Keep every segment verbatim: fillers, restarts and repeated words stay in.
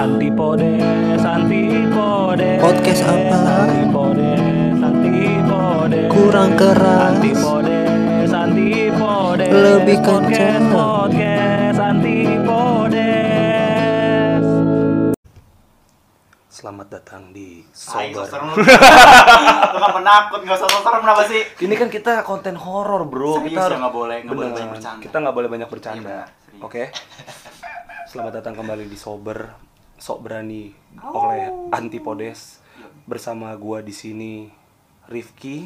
Antipodes, antipodes. Podcast apa? Antipodes, antipodes. Kurang keras. Antipodes, antipodes. Lebih Podcast, kencang. podcast, antipodes. Selamat datang di Ay, Sober. serem lu. Lu kan penakut, enggak usah serem kenapa sih? Ini kan kita konten horor, bro. Serius kita ya, harus nggak boleh, nggak boleh Bener. banyak bercanda. Kita nggak boleh banyak bercanda. Iya, serius. Oke. Selamat datang kembali di Sober. Sok berani oleh Antipodes. Bersama gua di sini Rifki.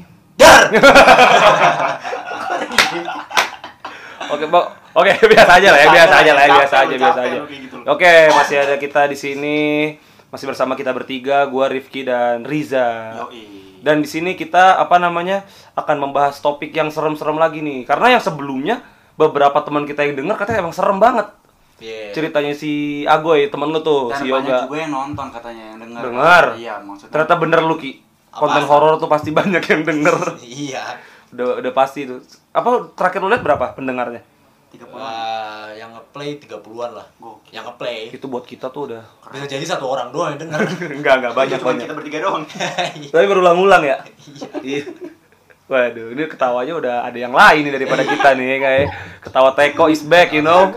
Oke, Bang. Oke, biasa aja lah ya, biasa aja lah ya, biasa aja, biasa aja. Oke, masih ada kita di sini. Masih bersama kita bertiga, gua Rifki dan Riza. Yoi. Dan di sini kita apa namanya akan membahas topik yang serem-serem lagi nih. Karena yang sebelumnya beberapa teman kita yang dengar katanya emang serem banget. Yeah. Ceritanya si Agoy, temen lu tuh, Dan si banyak Yoga. juga yang nonton katanya, yang denger. Dengar. Iya, maksudnya. Ternyata bener lu Ki. Konten Apaan? horor tuh pasti banyak yang denger. Iya. Udah udah pasti tuh. Apa terakhir lu lihat berapa pendengarnya? tiga puluh. Wah, yang ngeplay tiga puluhan lah. Gokil. Yang ngeplay. Itu buat kita tuh udah Bisa jadi satu orang doang yang denger. enggak enggak banyak Cuma banyak. kita bertiga doang. Tapi berulang-ulang ya? Iya. Waduh, ini ketawanya udah ada yang lain nih daripada kita nih kayak ketawa Teko is back, you know.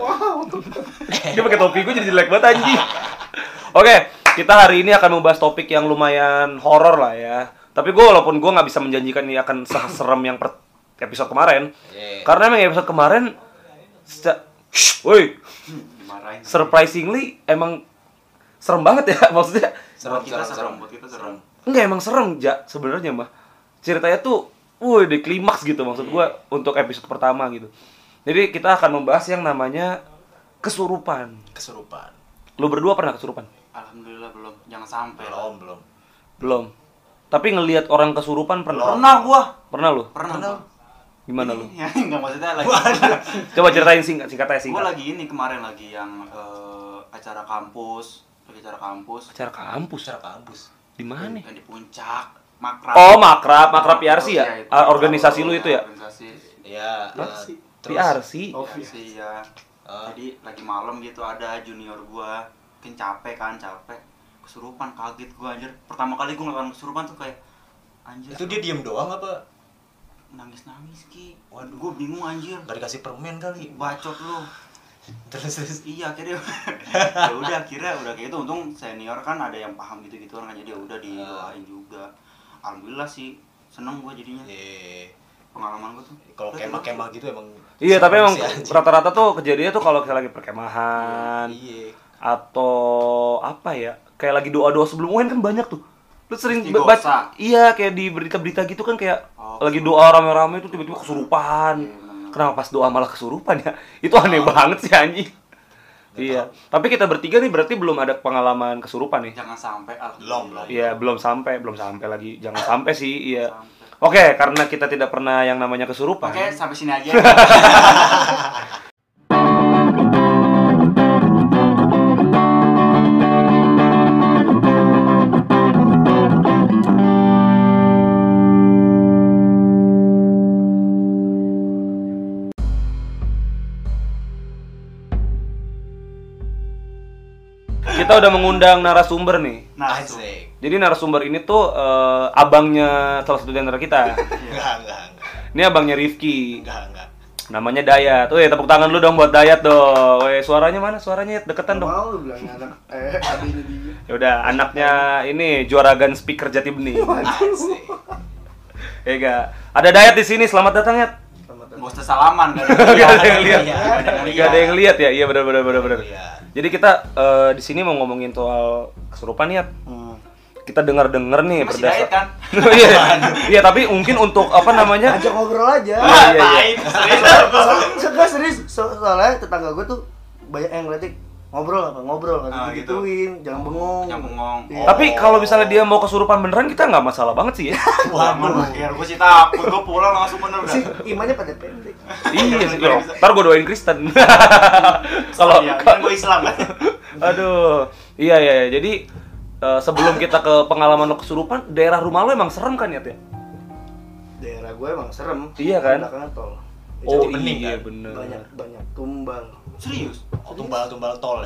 Dia pakai topi gue jadi jelek banget anjing. Oke, kita hari ini akan membahas topik yang lumayan horor lah ya. Tapi gue walaupun gue nggak bisa menjanjikan ini akan seserem yang per episode kemarin, Yeah. karena emang episode kemarin, seca- Shh, woi, Dimarahin. surprisingly emang serem banget ya maksudnya. Buat kita serem, buat kita serem. Enggak emang serem ja sebenarnya mah. Ceritanya tuh woi di klimaks gitu maksud gua untuk episode pertama gitu. Jadi kita akan membahas yang namanya kesurupan. Kesurupan. Lu berdua pernah kesurupan? Alhamdulillah belum. Jangan sampai. Belum, belum. Belum. Tapi ngelihat orang kesurupan pernah? Pernah gua. Pernah lu? Pernah. Pernah. gua. Gimana lu? Ya, enggak maksudnya lagi. Coba ceritain singkat singkat aja Gua singkat. lagi ini kemarin lagi yang eh, acara kampus, lagi acara kampus. Acara kampus. Secara kampus. Di mana? Yang di puncak, makrab. Oh, makrab, makrab P R C ya? Iya, itu. Ah, organisasi lu itu ya? Organisasi. Iya. Apa eh, sih? P R C. P R C ya. Ah. Jadi lagi malam gitu ada junior gua, mungkin capek kan, capek. Kesurupan, kaget gua anjir. Pertama kali gua ngelakuin kesurupan tuh kayak anjir. Itu dia diem doang apa? nangis-nangis Ki. Waduh. Gua bingung anjir. Gak dikasih permen kali. Bacot lu. Terus terus. Iya akhirnya ya udah akhirnya udah kayak gitu, untung senior kan ada yang paham gitu-gitu kan, jadi udah didoain juga. Alhamdulillah sih seneng gua jadinya. Iya. Pengalaman gua tuh. Kalau kemah-kemah gitu emang. Iya, tapi emang sih, anjing. rata-rata tuh kejadiannya tuh kalau kita lagi perkemahan Iya. atau apa ya, kayak lagi doa-doa sebelum U N kan banyak tuh. Lu sering Istiqosa. baca, iya kayak di berita-berita gitu kan kayak Oh, lagi doa rame-rame itu tiba-tiba kesurupan. Iya, bener. Kenapa pas doa malah kesurupan ya? Itu aneh banget sih anjing. Iya, tapi kita bertiga nih berarti belum ada pengalaman kesurupan nih. Jangan sampai Belum, alhamdulillah. Iya, belum sampai, belum sampai lagi. Jangan sampai sih, iya. Sampai. Oke, karena kita tidak pernah yang namanya kesurupan. Oke, sampai sini aja. Kita udah mengundang narasumber nih. Nah, itu. Asik. Jadi narasumber ini tuh eh, abangnya salah satu di antara kita. Enggak, enggak, enggak. Ini abangnya Rifki. Enggak, enggak. Namanya Dayat. Weh, tepuk tangan lu dong buat Dayat dong. Weh, suaranya mana? Suaranya deketan dong. Mau lu bilang anak eh adiknya dia. Ya udah, anaknya ini Juaragan Speaker Jati Bening. Asik. Ya enggak. Ada Dayat di sini. Selamat datang, Yat. Gak usah salaman kan. Gak ada yang lihat. Iya, Gak ada yang lihat ya. Iya benar benar benar benar. Iya. Jadi kita eh, di sini mau ngomongin soal kesurupan, Yat. Kita dengar-dengar nih Masih diet kan? Iya. Iya, tapi mungkin untuk apa namanya? Ajak ngobrol aja. Iya, iya, iya. Ngapain? Serius. Enggak serius, so- soalnya tetangga gue tuh banyak yang ngeliatin ngobrol apa ngobrol nggak Ah, gitu gituin, jangan bengong. Jangan bengong. Iya. Tapi kalau misalnya dia mau kesurupan beneran kita nggak masalah banget sih ya. Waduh, ya gue sih takut, gue pulang langsung bener sih dah. imannya pada pendek. Iya sih. Loh, ntar gue doain Kristen. Kalau Iya, kan gue Islam kan. aduh, iya iya. iya. Jadi eh, sebelum kita ke pengalaman lo kesurupan, daerah rumah lo emang serem kan ya, Teh? Daerah gue emang serem. Iya kan? Belakangnya tol. Oh Jati Bening, iya kan? bener. Banyak banyak tumbal. Serius? Oh, tumbal-tumbal tol ya.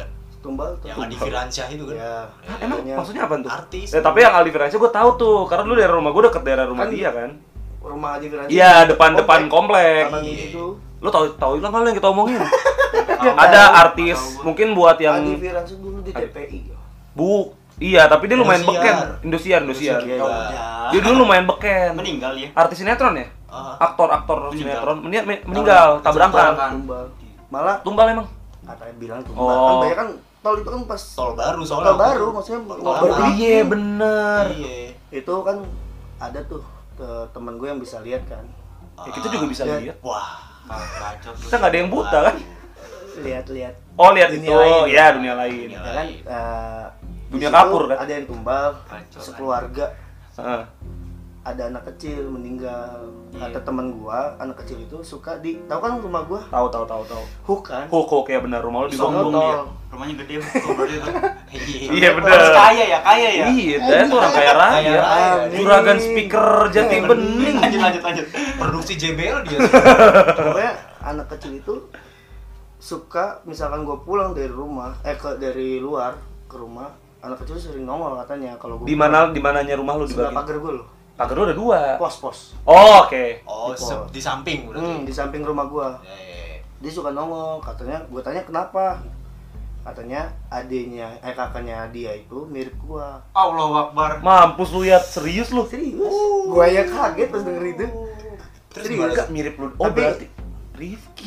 Tumbal tuh. Yang Adi Firansyah itu kan. Ya. Emang Makanya maksudnya apa tuh? Artis. Eh, tapi yang Aldi Firansyah gue tahu tuh, karena dulu daerah rumah gue deket daerah rumah Kan dia kan. rumah Adi Firansyah. Iya, depan-depan komplek. Taman Iya. itu. Lu tahu tahu lah kalau yang kita omongin. Tahu. Ada Tahu. artis Tahu gua. mungkin buat Adi yang Firansyah dulu di T P I. bu, iya tapi dia lumayan Indosiar. beken. Indosiar, Indosiar. Indosiar. Ya udah. Dia dulu lumayan beken. Meninggal ya. Artis sinetron ya? Ah. Aktor-aktor Meninggal. sinetron Meni- men- meninggal, tabrakan. Tabrakan. Tumbal. Malah Tumbal emang. katanya bilang tumbal. Oh. Kan banyak kan tol itu kan pas Tol baru soalnya. tol baru maksudnya Tol mau lama. baru Iya, bener. Iya. itu kan ada tuh te- temen gue yang bisa lihat kan. Ya, kita juga bisa Ya. lihat. Wah. Bacot. Kita nggak ada yang buta kan? Lihat-lihat. Oh, lihat Dunia itu. lain. Ya, dunia lain. Dunia Ya kan lain. eh, di Dunia situ kapur, kan? Ada yang tumbal, Kacau, sekeluarga. Heeh. Ada anak kecil meninggal. Iya. Kata teman gua, anak kecil itu suka di tahu kan rumah gua Tahu tahu tahu tahu. hook kan. Hook hook ya benar, rumah lu di Sombong Tol. dia. Rumahnya gede betul berarti itu. Iya Terus benar. kaya ya, kaya ya. Iya, dia tuh orang kaya Kaya raya. raya. Juragan speaker jati bening. Lanjut lanjut lanjut. Produksi J B L dia. Pokoknya anak kecil itu suka misalkan gua pulang dari rumah, eh ke dari luar ke rumah, anak kecil sering nongol katanya kalau gua Di mana di mananya rumah lu di sebelah bagian? pagar gua loh. Pagar lu ada dua. Pos-pos. Oh, oke. Oh, Di se- pos. di samping berarti. Hmm, di samping rumah gua. Ya, ya, ya. Dia suka nongol, katanya gua tanya kenapa? Katanya adenya, eh kakaknya dia itu mirip gua. Allahu Akbar. Mampus lu ya, serius lu. Serius? Gua ya kaget pas denger itu. Terus Serius? gimana? Enggak mirip lu. Oh, Tapi- berarti Rifki.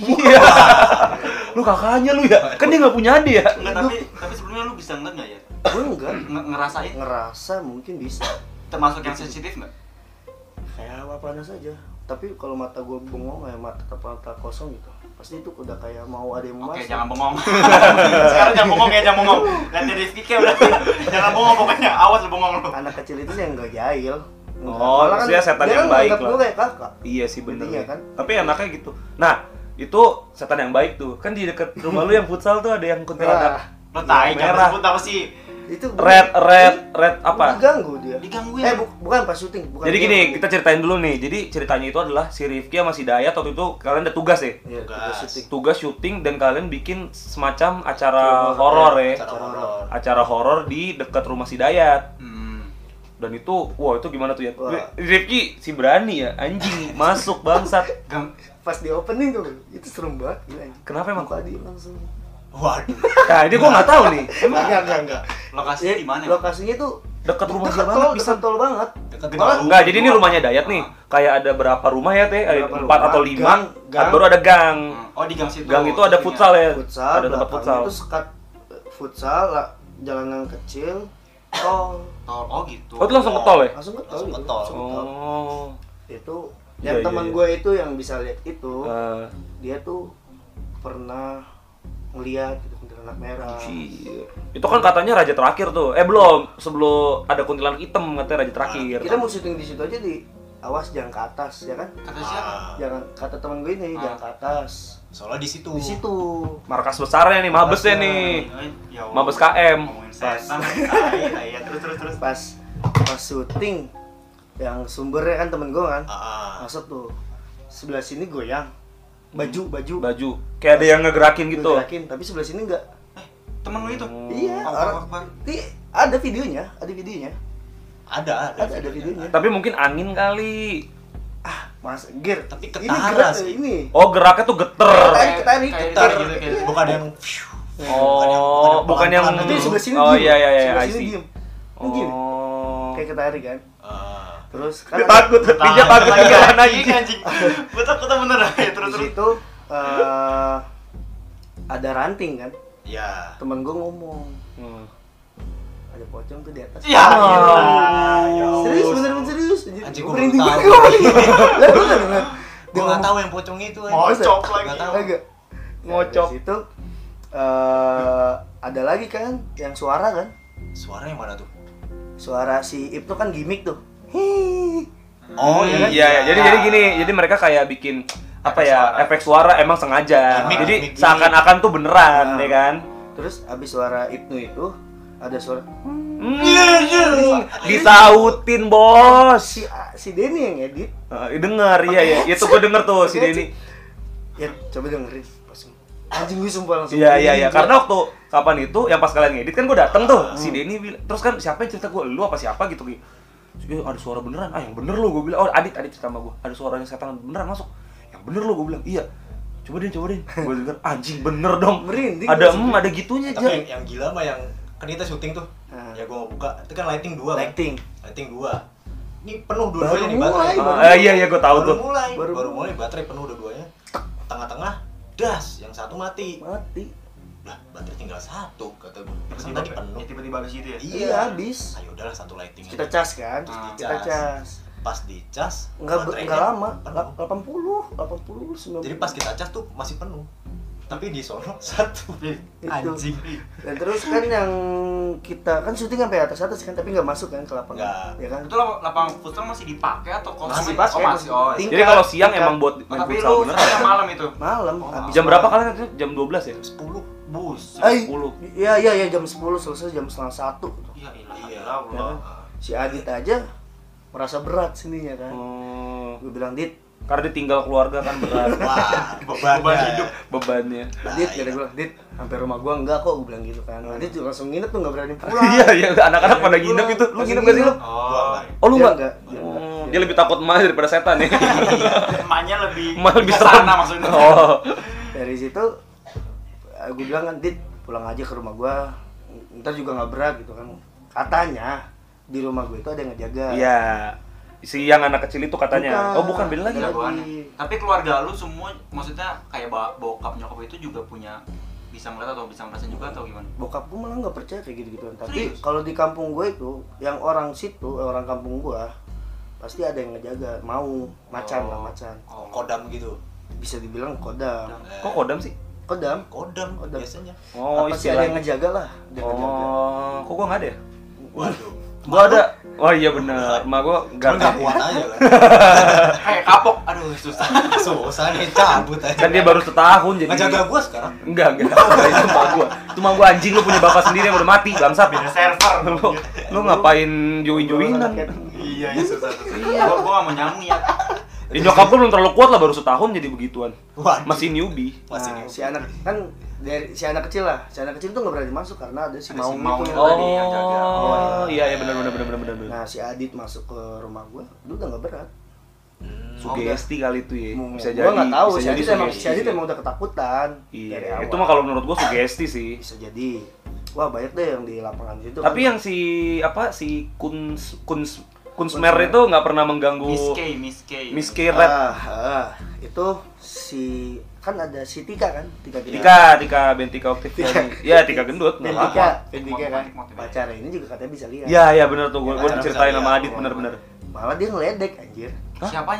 Lu kakaknya lu ya? Kan dia nggak punya adik ya? Enggak, tapi tapi sebelumnya lu bisa ngeliat nggak ya? Gua enggak Nge- ngerasain ngerasa mungkin bisa. termasuk yang sensitif nggak? Kayak apa saja. Tapi kalau mata gua bengong kayak mata mata kosong gitu. Pasti itu udah kayak mau ada yang Oke, masuk. jangan bengong. Sekarang jangan bengong ya, jangan bengong. Lihat dari Rizky kayak udah. Jangan bengong pokoknya. Awas lu bengong lu. Anak kecil itu yang enggak jahil. Enggak. Oh, Malah maksudnya setan dia yang kan baik nganggap lah. gua kayak kakak. Iya sih bener. Intinya ya. kan. Tapi enaknya gitu. Nah, itu setan yang baik tuh. Kan di deket rumah lu yang futsal tuh ada yang Nah, kuntilanak. Lo tai, jangan Merah. sebut apa sih? itu Red, red, red apa? Diganggu dia. Digangguin. Eh bu- bukan pas syuting, bukan. Jadi dia. gini, kita ceritain dulu nih. Jadi ceritanya itu adalah si Rifki sama si Dayat waktu itu kalian ada tugas ya? Iya, Tugas. tugas syuting. Tugas syuting dan kalian bikin semacam acara Film horor horor, ya. Acara horor. Acara horor di dekat rumah si Dayat. Hmm. Dan itu, wah itu gimana tuh ya? Wah. Rifki si berani ya, anjing masuk bangsat. Gang Pas di opening tuh, itu serem banget gila. anjing. Kenapa emang? Muka dia langsung. Waduh. Nah ini gua nggak tahu nih. Emang enggak enggak enggak. lokasinya Ya, di mana? lokasinya tuh Dekat rumah dekat dia tol, banget bisa. dekat tol banget. Dekat Malah tol. Enggak, jadi ini rumahnya Dayat nih. Kayak ada berapa rumah ya teh? Ada Berapa empat rumah? atau lima. Gang, gang. Baru ada gang. Hmm. Oh, di gang situ. Gang itu ada futsal ya. Futsal, Ada tempat belakangnya futsal. itu sekat eh, futsal lah, jalanan kecil, tol, Tol. Oh, gitu. Oh itu langsung ke tol ya? langsung ke tol. Langsung ke gitu, tol. langsung ke tol. Oh. Itu Iya, yang iya, teman iya. gue itu yang bisa lihat itu, Eh, dia tuh pernah ngeliat gitu kuntilanak merah. Anjir. Itu kan katanya raja terakhir tuh. Eh belum, sebelum ada kuntilanak hitam katanya raja terakhir. Kita mau syuting di situ aja di awas jangan ke atas ya kan? Kata siapa? Ah, Jangan kata teman gue ini Ah. jangan ke atas. soalnya di situ. Di situ. Markas besarnya nih, mabesnya nih. Eh, ya Allah. Mabes K M. Ngomongin setan. Tai, tai. Ya, terus terus terus. Pas pas syuting yang sumbernya kan temen gue kan. Ah, ah. Masuk tuh sebelah sini goyang. Baju baju Baju. Kayak ada yang ngegerakin gitu. Ngegerakin, tapi sebelah sini enggak. Temen lu itu? Iya, Allahu orang Akbar. Di, ada videonya, ada videonya. Ada, ada. Ada ada videonya. Tapi mungkin angin kali. Ah, Mas Gir. Tapi ini ketara gerak sih. ini. Oh geraknya tuh geter. Ketarik, ketarik, Kayak- Getar kayak gitu, gitu, kayak- bukan yang Oh, bukan yang pelan-pelan Tapi gitu. sebelah sini Oh diem. iya iya iya, Sebelah I sini see. diem. Ini gini, Oh. kayak ketarik kan. Ah. Terus kan Dia takut, dia takut lagi ketinggalan anjing, anjing. anjing. Gua takut bener. Ya, terus di terus. situ eh, ada ranting kan. Ya. Temen gue ngomong, Hmm. ada pocong tuh di atas. Ya, gila. Ya Serius, Allah. beneran serius. Anjing, Gua gua merinding baru banget tahu. ngomongin. Lah lu kan dengar. Gua nggak tahu yang pocong itu. eh. Ngocok lagi. Nggak tahu. Agak Ngocok. Nah, dari situ eh, ada lagi kan yang suara kan. Suara yang mana tuh? Suara si Ip tuh kan gimmick tuh. Hi. Oh Iya, iya. iya. Jadi jadi gini, jadi mereka kayak bikin apa Efek ya, suara. efek suara emang sengaja. Gimik, Jadi gimik, seakan-akan tuh beneran, Nah. ya kan? Terus abis suara Ibnu itu ada suara Hmm, disautin bos. si si Denny yang edit. Eh, denger, iya ya. Itu gue denger tuh si Denny. Ya coba dengerin pas anjing gue sumpah langsung. Iya iya iya. merinding. Karena waktu kapan itu yang pas kalian ngedit kan gue dateng tuh si Denny bilang terus kan siapa yang cerita gue lu apa siapa gitu gitu eh, ada suara beneran ah yang bener lu gue bilang oh Adit Adit cerita sama gue ada suaranya setan beneran masuk yang bener lu gue bilang iya coba deh coba deh gue denger anjing bener dong Merinding ada gua em ada gitunya Tapi aja yang, yang gila mah yang kan kita syuting tuh. Nah. Ya gua mau buka. Itu kan lighting dua kan? Lighting. Lighting dua. Ini penuh Baru dua-duanya nih mulai, baterai. baru Ah, iya iya gue tahu baru tuh mulai. Baru Baru, mulai. mulai baterai penuh dua-duanya. Tengah-tengah das, yang satu mati. Mati. Lah, baterai tinggal satu kata gua. Perasaan Tiba- tadi penuh. ya, tiba-tiba habis itu ya. Iya, habis. Ayo udahlah satu lighting. Kita aja. cas kan? Ah, Kita cas. cas. Pas dicas, Enggak ber- baterainya enggak lama, penuh. delapan puluh, delapan puluh, sembilan puluh. Jadi pas kita cas tuh masih penuh. Tapi di sono satu. Itu. Anjing. Dan terus kan yang kita kan syuting sampai atas atas kan tapi nggak masuk kan ke lapangan. Nggak. Ya kan? Itu lap- lapangan futsal masih dipakai atau kosong? Masih Oh, pakai. masih. Oh, Tingkat- jadi kalau siang tingkat. emang buat main tapi futsal lu beneran yang malam itu. Malam Oh, habis jam malam. berapa kalian itu jam dua belas ya sepuluh. Bus. Ay, sepuluh. Iya iya iya jam sepuluh selesai jam setengah satu. Iya, Iya. iya. Ya Allah. kan? Si Adit aja merasa berat sininya kan. oh, Gue bilang Dit, karena ditinggal keluarga kan berat Wah, beban Beban hidup. hidup. bebannya Dit, Nah, kata iya. gue, Dit, sampai rumah gua enggak kok, gue bilang gitu kan. Adit juga langsung nginep tuh nggak berani pulang. iya iya anak-anak pada nginep itu lu Langsung nginep gak sih lu nginep. Oh. oh lu Dia nggak enggak, dia Oh, enggak. dia lebih takut emak daripada setan ya Emaknya lebih emak lebih ke serem sana maksudnya. oh Dari situ gue bilang kan, Dit, pulang aja ke rumah gua. Ntar juga nggak berat gitu kan. Katanya di rumah gue itu ada yang ngejaga. iya si yang anak kecil itu katanya Bukan. oh bukan beda lagi Beda. Jagoannya. lagi. Tapi keluarga lu semua maksudnya kayak ba- bokap nyokap itu juga punya bisa ngeliat atau bisa ngerasain juga atau gimana? Bokap gue malah nggak percaya kayak gitu-gituan. Tapi Serius? kalau di kampung gue itu, yang orang situ, orang kampung gua pasti ada yang ngejaga, mau macan lah Oh. macan. Oh, Kodam gitu. Bisa dibilang kodam. kok kodam sih Kodam. Kodam, Kodam. biasanya. oh Apa sih ada yang istilahnya ngejaga lah, ada yang ngejaga. oh kok gua nggak ada ya Waduh. gua ada oh iya benar emak gua Cuman nggak nggak kuat aja kan. kayak kapok. Aduh, susah. Susah nih cabut aja. kan dia baru setahun jadi ngejaga gua sekarang. enggak enggak itu emak gua itu emak gua anjing lu punya bapak sendiri yang udah mati bangsat Beda server. lu, lu ngapain join-joinan Iya, iya susah. Iya. Gua gua nggak mau nyamuk ya. ya, nyokap gua belum terlalu kuat lah baru setahun jadi begituan Waduh. masih newbie Masih Nah, nih. si anak kan dari si anak kecil lah, si anak kecil tuh nggak berani masuk karena ada si Ada si Maung Maung itu. itu. tadi yang jaga. oh iya iya benar benar benar benar benar Nah si Adit masuk ke rumah gua, lu udah nggak berat. Hmm. sugesti kali itu ya Mau- bisa gua jadi nggak tahu, bisa si jadi Adit emang sugesti si Adit sih. emang udah ketakutan. iya dari awal. itu mah kalau menurut gua sugesti sih Bisa jadi. Wah banyak deh yang di lapangan situ. tapi kan. yang si apa si Kuns Kuns Kunsmer itu nggak pernah mengganggu Miss K, Miss K. Miss K Red Ah, ah, itu si kan ada si Tika kan, Tika Tika. Tika Tika Bentika Oktif Tika. ya Tika gendut nggak Bentika, apa-apa. Bentika kan. Nikmat, nikmat. Pacarnya ini juga katanya bisa lihat. ya ya benar tuh gua gua Ya, diceritain bisa sama lihat. Adit bener-bener Malah dia ngeledek anjir. Siapanya?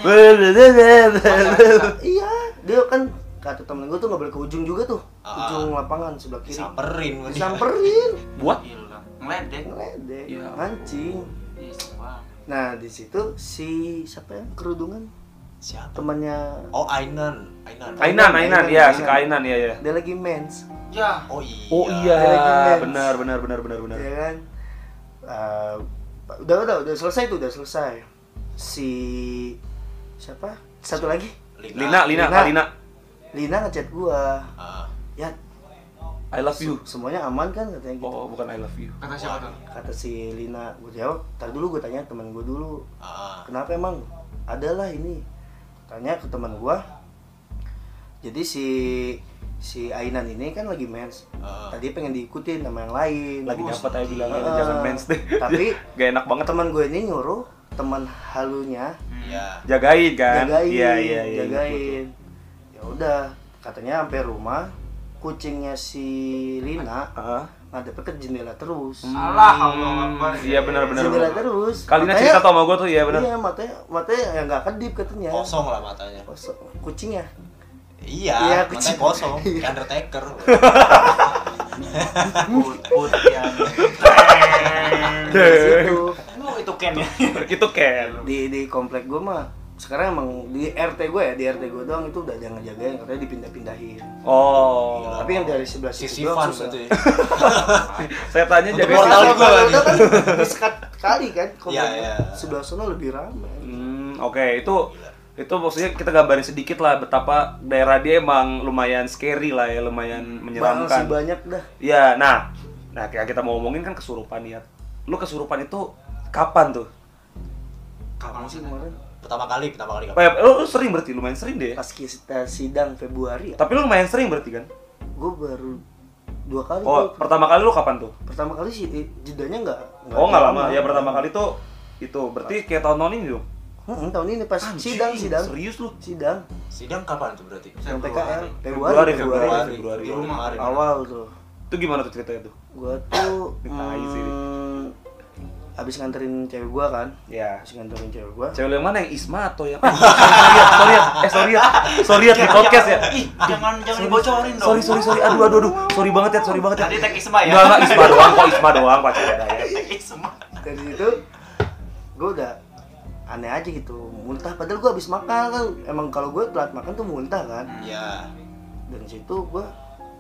Iya, dia kan kata temen gue tuh nggak boleh ke ujung juga tuh, Ah. ujung lapangan sebelah kiri. Disamperin. Disamperin, buat Gila. Ngeledek. ngeledek, Iya. mancing. Ih, wah. Nah di situ si siapa ya kerudungan Siapa? temannya Oh, Ainan. Ainan. Ainan Ainan Ainan, ya si Ainan. Kainan ya ya dia lagi mens, Ya. Oh iya. oh iya Dia lagi mens. benar benar benar benar benar ya kan? Eh, udah udah udah selesai tuh udah selesai. Si siapa? Satu lagi, Lina Lina Lina. Kak Lina Lina ngechat gua. Ah. Ya I love you semuanya aman kan katanya gitu. oh bukan I love you Kata siapa tuh? Kata si Lina, gue jawab, tar dulu gue tanya teman gue dulu, Ah. kenapa emang? Adalah ini, tanya ke teman gue. Jadi si si Ainan ini kan lagi mens, Ah. tadi pengen diikutin sama yang lain. lagi Bus. dapat aja bilangnya Ah, jangan mens deh tapi gak enak banget teman gue ini nyuruh teman halunya Iya. jagain kan jagain, iya iya iya jagain. Ya udah, katanya sampai rumah kucingnya si Lina Heeh. ngadep ke jendela terus. Alah, Allah Akbar. Iya benar benar. Jendela benar. terus. Kalina Matanya- cerita tuh sama gua tuh iya benar. Iya, matanya matanya yang nggak kedip katanya. Kosong lah matanya. Kosong. Kucingnya. Iya, Iya, matanya kucing. kosong. Iya. Kayak Undertaker. Put, put ya. Di situ. Lu itu Ken ya. Itu Ken. Di di komplek gue mah sekarang emang di R T gue ya, di R T gue doang itu udah ada yang ngejagain, katanya dipindah-pindahin. Oh. Tapi yang dari sebelah Si situ doang Sivan susah. gitu ya. Saya tanya Untuk jaga portal siapa? juga lagi. Portal kan di sekat kali kan komplek. Iya, iya. Sebelah sana lebih ramai. Hmm, oke itu Itu maksudnya kita gambarin sedikit lah betapa daerah dia emang lumayan scary lah ya, lumayan menyeramkan. Masih banyak dah. Iya, nah, nah kayak kita mau ngomongin kan kesurupan ya. Lu kesurupan itu kapan tuh? Kapan sih kemarin? Pertama kali, pertama kali kapan? Kayak lu, lu sering berarti, lumayan sering deh. Pas kita sidang Februari ya. Tapi lu lumayan sering berarti kan? Gue baru dua kali. Oh, gua- pertama kali lu kapan tuh? pertama kali sih eh, jedanya nggak. Oh, nggak lama. Ya pertama kali tuh itu berarti kayak tahun-tahun ini dong. Hmm, tahun ini pas Anjing, sidang sidang. Serius lu? Sidang. Sidang kapan tuh berarti? Yang P K L Februari. Februari Februari, Februari. Februari. Di rumah. Kemarin. Awal tuh. Itu gimana tuh ceritanya tuh? Gua tuh Tai sih ini. hmm, abis nganterin cewek gua kan. Ya. Abis nganterin cewek gua. Cewek lu yang mana, yang Isma atau yang ah, sorry ya, sorry ya, eh sorry ya, sorry ya di podcast ya. Ih, jangan jangan dibocorin dong. Sorry sorry sorry, aduh aduh aduh, sorry banget ya, sorry banget ya. Tadi tag Isma ya. Enggak enggak, Isma doang kok, Isma doang pacarnya ya. Isma. Dari situ gua udah aneh aja gitu, muntah padahal gua habis makan kan. Emang kalau gua telat makan tuh muntah kan. Iya. Dan situ gua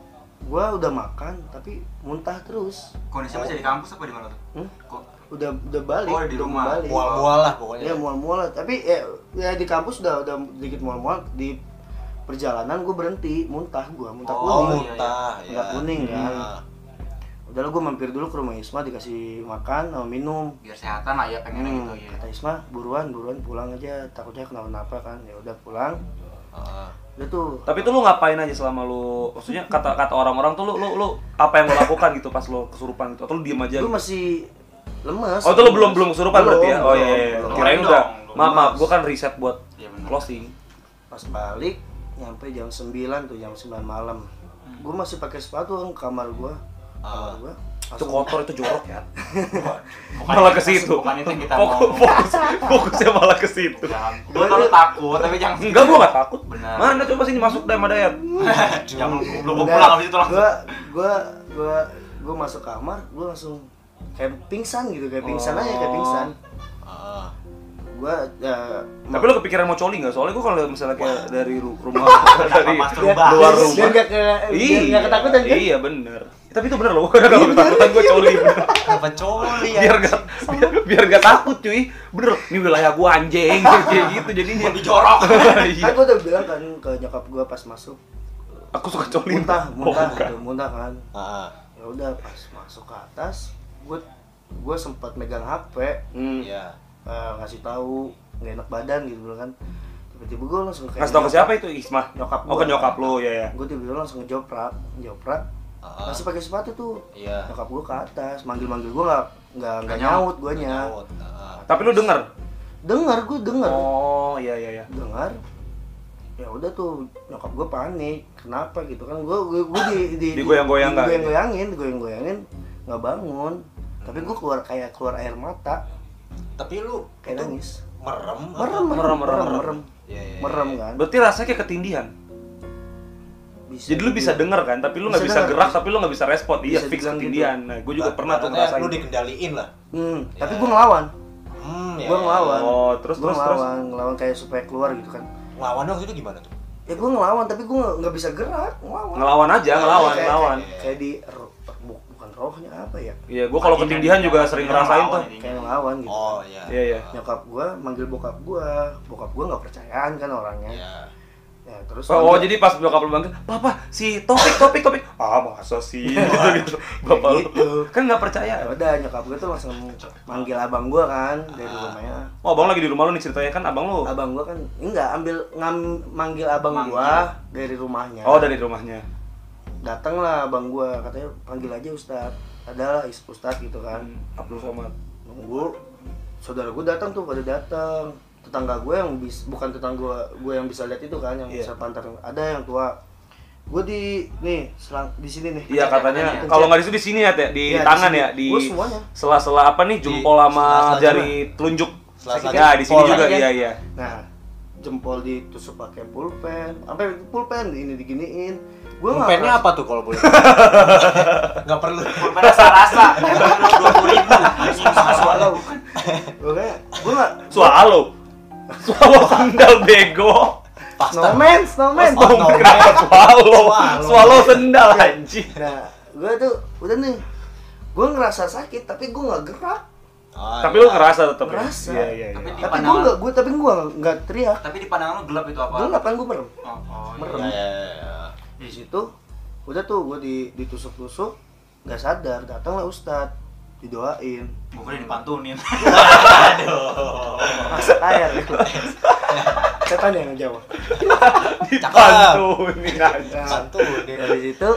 gua udah makan tapi muntah terus. Kondisi masih di kampus apa di mana tuh? Hmm? Kok Udah udah balik. Oh, di udah rumah. balik. Mual-mual lah pokoknya. Ya mual-mual lah. Tapi ya, ya di kampus udah udah dikit mual-mual. Di perjalanan gue berhenti, muntah gue, muntah Oh, kuning. iya, iya. muntah, Muntah ya. kuning kan. Nah, Udah lah gue mampir dulu ke rumah Isma, dikasih makan sama minum. biar sehatan lah ya pengennya Hmm, gitu ya. kata Isma, buruan buruan pulang aja, takutnya kenapa-napa kan. Ya udah pulang. ah. Udah tuh. Tapi tuh lu ngapain aja selama lu, maksudnya kata kata orang-orang tuh lu lu lu apa yang lu lakukan gitu pas lu kesurupan gitu, atau lu diem aja Gue gitu? masih lemes. Oh, itu lu belum belum kesurupan Belum, berarti ya? Oh iya, belum, iya. belum. Kirain Belum udah. dong, belum. Maaf, maaf, gua kan riset buat Iya benar. closing. Pas balik nyampe jam sembilan tuh, jam sembilan malam. Gue masih pakai sepatu kan ke kamar gue. Kamar Ah. gue. Itu kotor, itu jorok ya. Bukan Malah ke itu- situ. Bukan itu yang kita Fokus, mau. fokus, fokusnya malah ke situ. Jangan. Gua kalau takut tapi jangan. Enggak, gua enggak takut. Benar. Mana coba sini masuk deh sama Dayat. Jangan belum mau pulang habis itu langsung. Gua gua gua gua masuk kamar, gua langsung kayak pingsan gitu, kayak pingsan aja kayak pingsan. Ah. Gua ya Tapi lu kepikiran mau coli nggak? Soalnya gua kalau misalnya kayak dari ru- rumah dari masturbasi? luar biar rumah. gak ke biar gak ketakutan kan? Iya bener. Tapi itu bener loh, kalau ketakutan gua coli bener. Kenapa coli ya? Biar gak biar, biar gak takut cuy. Bener, ini wilayah gua anjing kayak gitu jadinya. Lebih jorok. Iya. Kan gua udah bilang kan ke nyokap gua pas masuk, Aku suka coli. muntah, Oh, muntah, bukan. gitu, muntah kan. Ah. Ya udah pas masuk ke atas, gua gua sempat megang H P, Hmm. Iya. eh, ngasih tahu nggak enak badan gitu kan. Tiba-tiba gua langsung kayak Ngasih tau ke siapa itu Isma? Nyokap Oh, ke gua. nyokap lu ya ya. Gue tiba-tiba langsung ngejoprak, ngejoprak, Ah. masih pakai sepatu tuh. Iya. Nyokap gue ke atas, manggil-manggil gue nggak nggak nggak Nggak nyaut guanya. Nyaut. Ah. Tapi lu denger? Dengar gue dengar, Oh, iya iya iya. dengar. Ya udah tuh nyokap gue panik, kenapa gitu kan? Gue gue, gue di di Digoyang-goyang nggak? goyang-goyangin, digoyang-goyangin, nggak bangun. Tapi gue keluar kayak keluar air mata, Tapi lu kayak itu nangis. merem. Merem, merem, Merem, merem, merem. merem, Iya, iya, merem iya. kan. Berarti rasanya kayak ketindihan. Bisa Jadi lu bisa dibilang- denger kan, tapi lu nggak Bisa bisa denger. gerak, tapi lu nggak bisa respon. Iya, Bisa fix dibilang ketindihan. Nah, gue juga Ba- pernah tuh badannya ngerasain. Lu dikendaliin lah. Hmm, tapi Ya. gue ngelawan, Hmm, ya. gue ya. ngelawan. Oh, terus Gue terus terus. ngelawan, ngelawan kayak supaya keluar gitu kan. Ngelawan dong itu gimana tuh? Ya gue ngelawan tapi gue nggak bisa gerak, ngelawan. Ngelawan aja, ngelawan, Kayak- ngelawan. Kayak, kayak di ro- bu- bukan rohnya apa ya? Iya, gue kalau ketindihan juga sering ngerasain tuh. Kayak ngelawan gitu. Oh, iya. Iya iya. Nyokap gue manggil bokap gue, bokap gue nggak percayaan kan orangnya. Iya. Ya terus. Oh, oh, manggil- jadi pas bokap lu manggil, "Papa, si Topik, Topik, Topik." Ah, masa sih gitu gitu. Bapak lu gitu. kan nggak percaya. Ya udah nyokap gue tuh langsung manggil abang gue kan dari Ah. rumahnya. Oh, abang lagi di rumah lu nih ceritanya kan abang lu. Abang gue kan enggak ambil ngam, manggil abang Manggil. gue dari rumahnya. Oh, dari rumahnya. Datanglah abang gue, katanya panggil aja Ustad. Adalah is- Ustad gitu kan. Abdul Somad. Nunggu saudara gue datang tuh, pada datang. Tetangga gue yang bis, bukan tetangga gue, gue yang bisa lihat itu kan, yang Iya. bisa pantar. Ada yang tua. Gue di nih selang di sini nih. Iya, katanya Pencet. kalau nggak di situ di sini ya, Teh. di Iya, di tangan sini. ya, di Gua semuanya. sela-sela apa nih, jempol sama sela-sela jari telunjuk. Sela-sela Ya, di sini jempol juga, aja. iya iya. Nah, jempol ditusuk pakai pulpen, sampai pulpen ini diginiin. Gue Pulpennya apa tuh kalau boleh? Enggak perlu. Pulpen rasa-rasa. dua puluh ribu. Anjing Swallow. mahal. Gue gue nggak. Swallow. Swallow sendal bego. Pasta. Snowman, snowman. Oh, snowman. Kenapa swallow? Swallow. Swallow sendal anjing. Nah, gue tuh udah nih, gue ngerasa sakit tapi gue nggak gerak. Oh, Tapi iya. lu ngerasa tetap. Ngerasa. Iya, iya, Tapi iya. di Tapi pandangan gue nggak, gue tapi gue nggak teriak. tapi di pandangan lu gelap itu apa? Gelap kan gue merem. Oh, oh iya. Merem. Iya, iya, iya. Di situ udah tuh gue di ditusuk-tusuk, nggak sadar, datanglah Ustadz, didoain, Gue kira dipantunin. masak air gitu. Setan yang jawab. Dipantunin aja. Satu dia. Dari situ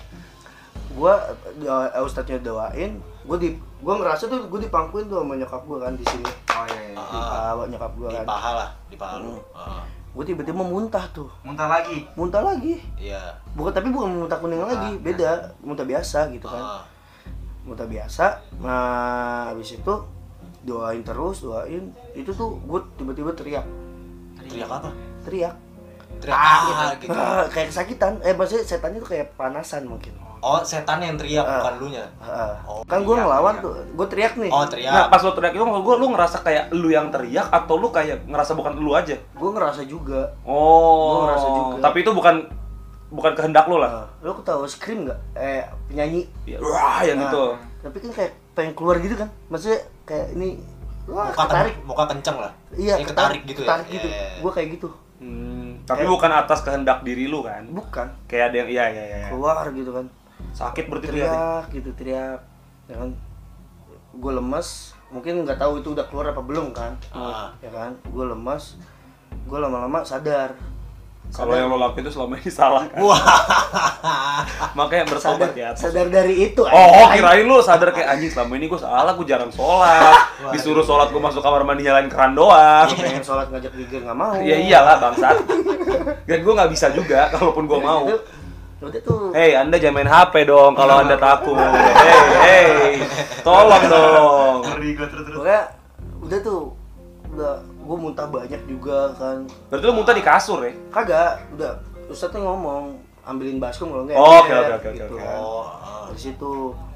gue Ustadznya doain, gue di gue ngerasa tuh gue dipangkuin tuh sama nyokap gue kan di sini, Oh iya. iya. di paha nyokap gue Di kan. paha lah, di paha lu. Hmm. Heeh. Gue tiba-tiba muntah tuh, Muntah lagi. muntah lagi. Iya. Bukan, tapi bukan muntah kuning lagi, Ah, beda, muntah biasa gitu kan. Heeh. Muntah biasa. Nah, habis itu doain terus, doain. Itu tuh gue tiba-tiba teriak, Teriak apa? teriak. Teriak ah, gitu. Ah, kayak kesakitan. Eh, maksudnya setannya tuh kayak panasan mungkin. Oh, setan yang teriak Ah. bukan lu nya. Ah, Oh, kan gue teriak, ngelawan teriak. tuh, gue teriak nih. Oh, teriak. Nah, pas lo teriak itu maksud gue, lu ngerasa kayak lu yang teriak atau lu kayak ngerasa bukan lu aja? Gue ngerasa juga. Oh. Gua ngerasa juga. Tapi itu bukan bukan kehendak lu lah. Nah, lo tahu scream nggak? Eh, penyanyi. Ya, wah, yang Nah, gitu. Tapi kan kayak pengen keluar gitu kan? Maksudnya kayak ini, wah, muka ketarik. ken- muka kenceng lah. Iya, Ini ketarik gitu ya. Ketarik gitu. Iya, iya. Gue kayak gitu. Hmm, tapi Eh. bukan atas kehendak diri lu kan? Bukan. Kayak ada yang iya iya iya. Keluar gitu kan. Sakit berarti tuh ya. Teriak gitu, teriak. Ya kan? Gue lemes. Mungkin nggak tahu itu udah keluar apa belum kan? Ah. Ya kan? Gue lemes. Gue lama-lama sadar. Kalau yang lo lakuin itu selama ini salah kan? Wah. Makanya bertobat sadar, ya. sadar dari itu. Oh, anjing. kirain lu sadar kayak anjing selama ini gue salah, gue jarang sholat. Disuruh sholat gue masuk kamar mandi nyalain keran doang. Gua pengen sholat ngajak gigir nggak mau. Ya iyalah bangsat. Dan gue nggak bisa juga kalaupun gue Ya mau. gitu. Udah tuh. Hei, Anda jangan main H P dong kalau Anda takut. Hei, hei. Tolong dong. Ngeri gue terus terus. Pokoknya udah tuh. Udah gue muntah banyak juga kan. Berarti lu muntah di kasur ya? Kagak, udah Ustadznya ngomong ambilin baskom kalau enggak Oh, ember, oke, oke, oke, gitu oke. kan. Oh. ah. Dari situ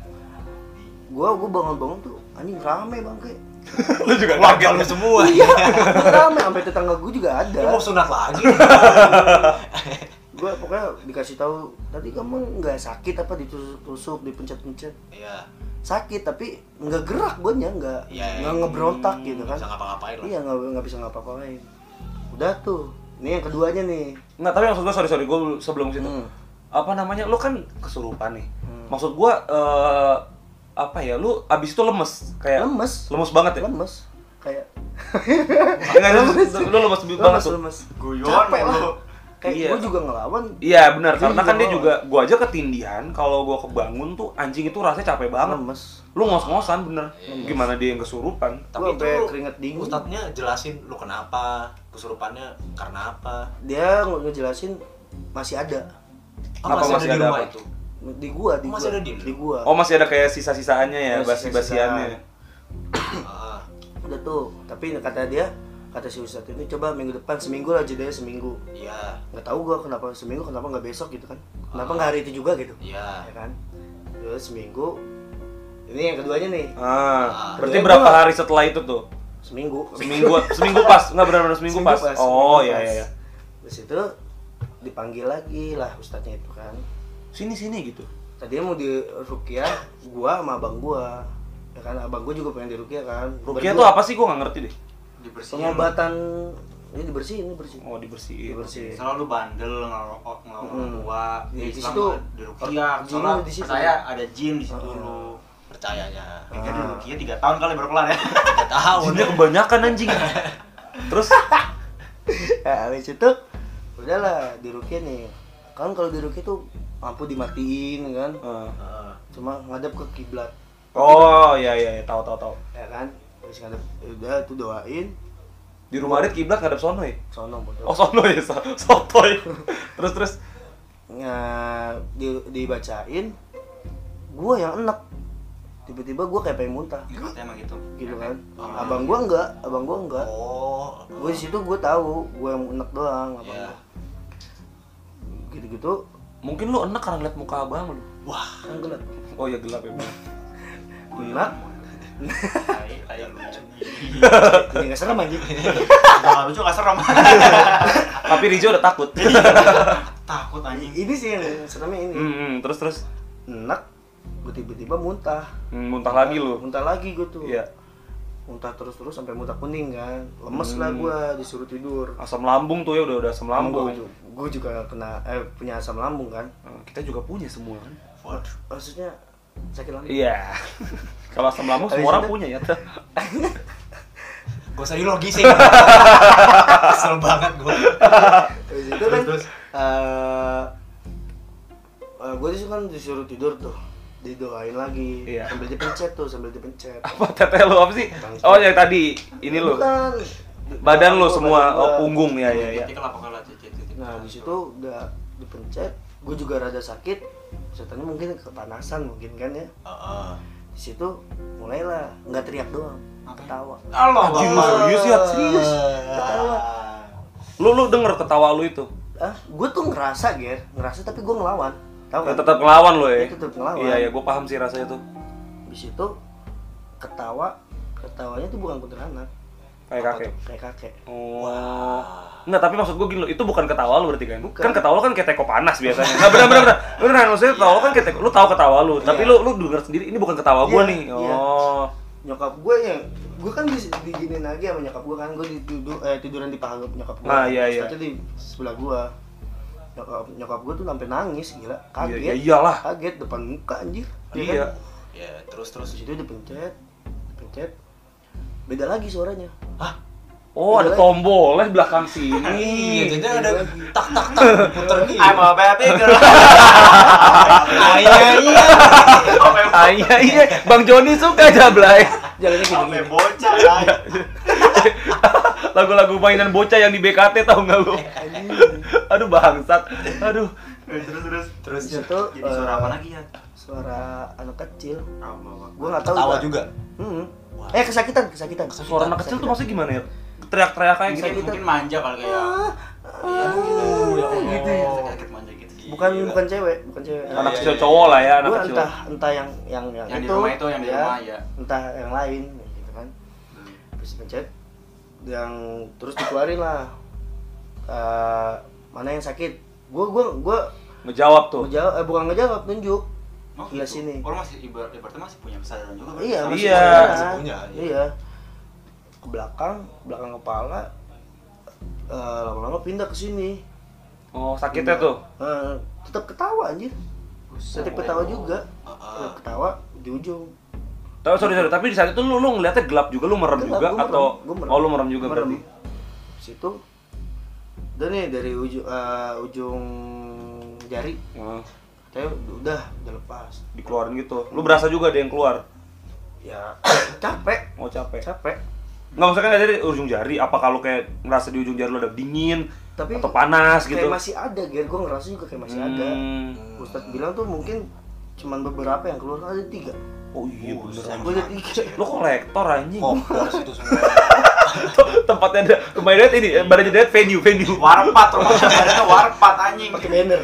gua gua bangun-bangun tuh anjing rame bang kayak Lu juga Keluarga lu semua. iya gua rame sampai tetangga gua juga ada. Lu mau sunat lagi. Gua pokoknya dikasih tahu tadi kamu nggak sakit apa ditusuk-tusuk dipencet-pencet Iya. sakit tapi nggak gerak guanya nggak Iya. nggak ngebrontak gitu kan. Bisa ngapa-ngapain lah. Iya nggak nggak bisa ngapa-ngapain. Udah tuh ini yang keduanya nih. Nggak, tapi maksud gue sorry sorry gue sebelum situ. Hmm. Apa namanya? Lu kan kesurupan nih. Hmm. Maksud gue eh, apa ya? Lu abis itu lemes kayak Lemes. lemes banget ya? Lemes kayak Enggak, lu, lu lemes banget lemes tuh. lemes Guyon capek lah mulu. kayak Iya. gue juga ngelawan. Iya benar, Dia karena juga kan dia bawa. juga, gua aja ketindihan, kalau gua kebangun tuh anjing itu rasanya capek banget. Lemes. Lu ngos-ngosan bener, Iya. gimana dia yang kesurupan? Tapi Gua itu sampai lu- keringet dingin. Ustadznya jelasin lu kenapa, kesurupannya karena apa. Dia ngejelasin masih ada Oh, Apa masih, masih ada di ada rumah apa? itu. di gua di Oh, masih gua. ada di lu? di gua. Oh masih ada kayak sisa-sisaannya ya, Ya, basi-basiannya. Ah. Udah tuh, tapi kata dia, kata si Ustadz ini coba minggu depan seminggu lah jedanya seminggu. Iya. Nggak tahu gua kenapa seminggu, kenapa nggak besok gitu kan? Kenapa Ah. nggak hari itu juga gitu? Iya. Ya kan? Terus seminggu. Ini yang keduanya nih. Ah, berarti Ya, berapa gua- hari setelah itu tuh? Seminggu. Seminggu, seminggu pas, nggak benar-benar seminggu, Seminggu pas. pas, Oh seminggu iya pas. iya. iya. Terus itu dipanggil lagi lah ustadznya itu kan. Sini sini gitu. Tadinya mau di rukiah gua sama abang gua. Ya kan abang gua juga pengen di rukiah kan. Rukiah tuh Berdua. apa sih? Gua nggak ngerti deh. Dibersihin. Pengobatan ini dibersihin, ini bersihin. Oh dibersihin. Dibersihin. Selalu bandel ngerokok ngelawan orang Hmm. tua. Di- Di di Islam situ di rukiah. jinnya Soalnya di situ. saya ada jin di situ Ah. dulu. Percayanya. Kayaknya di Ah. rukiah tiga tahun kali baru kelar ya. Gak tahu. Jinnya kebanyakan anjing. Terus Ya, habis itu udahlah di rukiah nih. Kan kalau di rukiah tuh lampu dimatiin kan. eh, Ah. Cuma ngadep ke kiblat. oh iya iya, iya. tahu tahu tahu. Ya kan? Habis ngadep ya udah tuh doain Di rumah Adit kiblat ngadep sono ya? sono bodoh. Oh sono ya, so- sotoy. Terus terus. Ya, di, dibacain gua yang enek. Tiba-tiba gua kayak pengen muntah. Katanya emang gitu. Gitu kan. Ah. Abang gua enggak, abang gua enggak. Oh. Gue di situ gue tahu, gue yang enek doang abang Iya. gua. Gitu-gitu Mungkin lu enak karena ngeliat muka abang lu. Wah. kan gelap. Oh ya gelap ya bang. Enak. Tai, tai lu. Jadi enggak serem anjing. Jangan lucu gak serem. Tapi Rijo udah takut. Takut anjing. Ini sih yang seremnya ini. Hmm, hmm, terus terus. Enak. Gue tiba-tiba muntah. Hmm, muntah lagi lu. Muntah lagi gue tuh. Iya. muntah terus-terus sampai muntah kuning kan, lemes lah gue disuruh tidur. Asam lambung tuh ya udah udah asam lambung. Gue juga kena eh punya asam lambung kan. Kita juga punya semua kan. Waduh, maksudnya sakit lambung. Iya. Kalau asam lambung Habis semua orang itu- punya ya. Tuh. Gak usah dilogisin. Kesel banget gue. Habis itu kan eh uh, gue disuruh kan disuruh tidur tuh, didoain lagi, Iya. sambil dipencet tuh, sambil dipencet. Apa teteh lu apa sih? Oh yang tadi ini lu. Bukan. Badan lu Gua, semua badan gua. oh punggung ya ya ya. Titik lah pokoknya titik titik. Nah di situ udah dipencet, gue juga rada sakit, setannya mungkin kepanasan mungkin kan ya. Heeh. Di situ mulailah nggak teriak doang, ketawa. Allah Anjing, lu serius ya? Serius? Ketawa. Lu lu denger ketawa lu itu. Ah, gue tuh ngerasa ger, ngerasa tapi gue ngelawan, tahu Ya, kan? tetap ngelawan lu ya. Dia tetap ngelawan. Iya ya, gua paham sih rasanya tuh. Di situ ketawa, ketawanya tuh bukan kuntilanak, Kayak kakek. kayak kakek. Oh. Enggak, tapi maksud gua gini loh, itu bukan ketawa lu berarti kan? Bukan. Kan ketawa lu kan kayak teko panas biasanya. Enggak benar benar benar. Beneran maksudnya ketawa lu kan kayak teko, lu tahu ketawa lu, tapi lu lu denger sendiri ini bukan ketawa gua Iya, nih. iya. Oh. Nyokap gue yang gue kan di, diginin lagi sama nyokap gue kan, gue tidur eh tiduran di paha nyokap gue. Ah, iya, iya. Terus di sebelah gue. Nyokap nyokap gue tuh sampai nangis gila, kaget. Iya, iya, iyalah. Kaget depan muka anjir. Ya Iya. kan? Ya, terus terus. Di situ dipencet, dipencet. Beda lagi suaranya. Oh, ada Ada lagi. tombolnya di belakang sini. Iya, jadi Beda ada lagi. tak tak tak diputer nih. I'm a baby girl. Ah, iya iya. Ah, iya iya, Bang Joni suka jablay. Jalannya gini. Sampai gini. bocah lah. Lagu-lagu mainan bocah yang di B K T tau nggak lu? Aduh bangsat. Aduh. Terus terus. Terus Di situ Jadi suara eh, apa lagi ya? Suara anak kecil. Allah. Gue nggak tahu. tawa Pak. juga. Hmm. Wah. Eh kesakitan, kesakitan. Suara anak kecil tuh maksudnya gimana ya? Teriak-teriak kayak Mungkin, gitu. mungkin manja kali kayak. Aduh, ya Allah. Gitu. Sakit manja gitu. Bukan Gila. bukan cewek, bukan cewek. Anak Iya, kecil iya, cowok lah ya, anak Gua kecil. entah entah yang yang yang, Yang di itu, rumah itu, yang di rumah, ya. entah yang lain gitu kan. Terus pencet yang terus dikeluarin lah. Eh, mana yang sakit? Gua gua gua Ngejawab tuh. ngejawab eh bukan ngejawab, nunjuk. Oh, Iya, gitu. sini. Oh, masih ibarat ibaratnya masih punya kesadaran juga kan? Iya, masih Iya. punya. Masih punya, iya. Iya. Ke belakang, belakang kepala. Eh, lama-lama pindah ke sini. Oh, sakitnya tuh. Eh, tetap ketawa anjir. Tetap ketawa juga. Tetap ketawa di ujung. Tapi sorry sorry, tapi di saat itu lu lu ngeliatnya gelap juga, lu merem Gelap, juga gua merem, atau gua merem. oh lu merem juga Merem. berarti. Situ udah nih dari ujung eh, ujung jari Oh, saya udah udah lepas. dikeluarin gitu. Lu berasa juga ada yang keluar. Ya capek, Mau capek. capek. Nggak maksudnya kan dari ujung jari, apa kalau kayak ngerasa di ujung jari lu ada dingin Tapi atau panas gitu? kayak masih ada, Ger. Gue ngerasa juga kayak masih ada. Hmm. Ustadz bilang tuh mungkin cuman beberapa yang keluar, ada tiga. Oh iya bener. Gue ada tiga. Lu kolektor anjing. Kompor situ semua. Tempatnya ada Kemarin ini, eh, badannya Dayat venue, venue. Warpat rumahnya badannya warpat anjing. Pakai banner.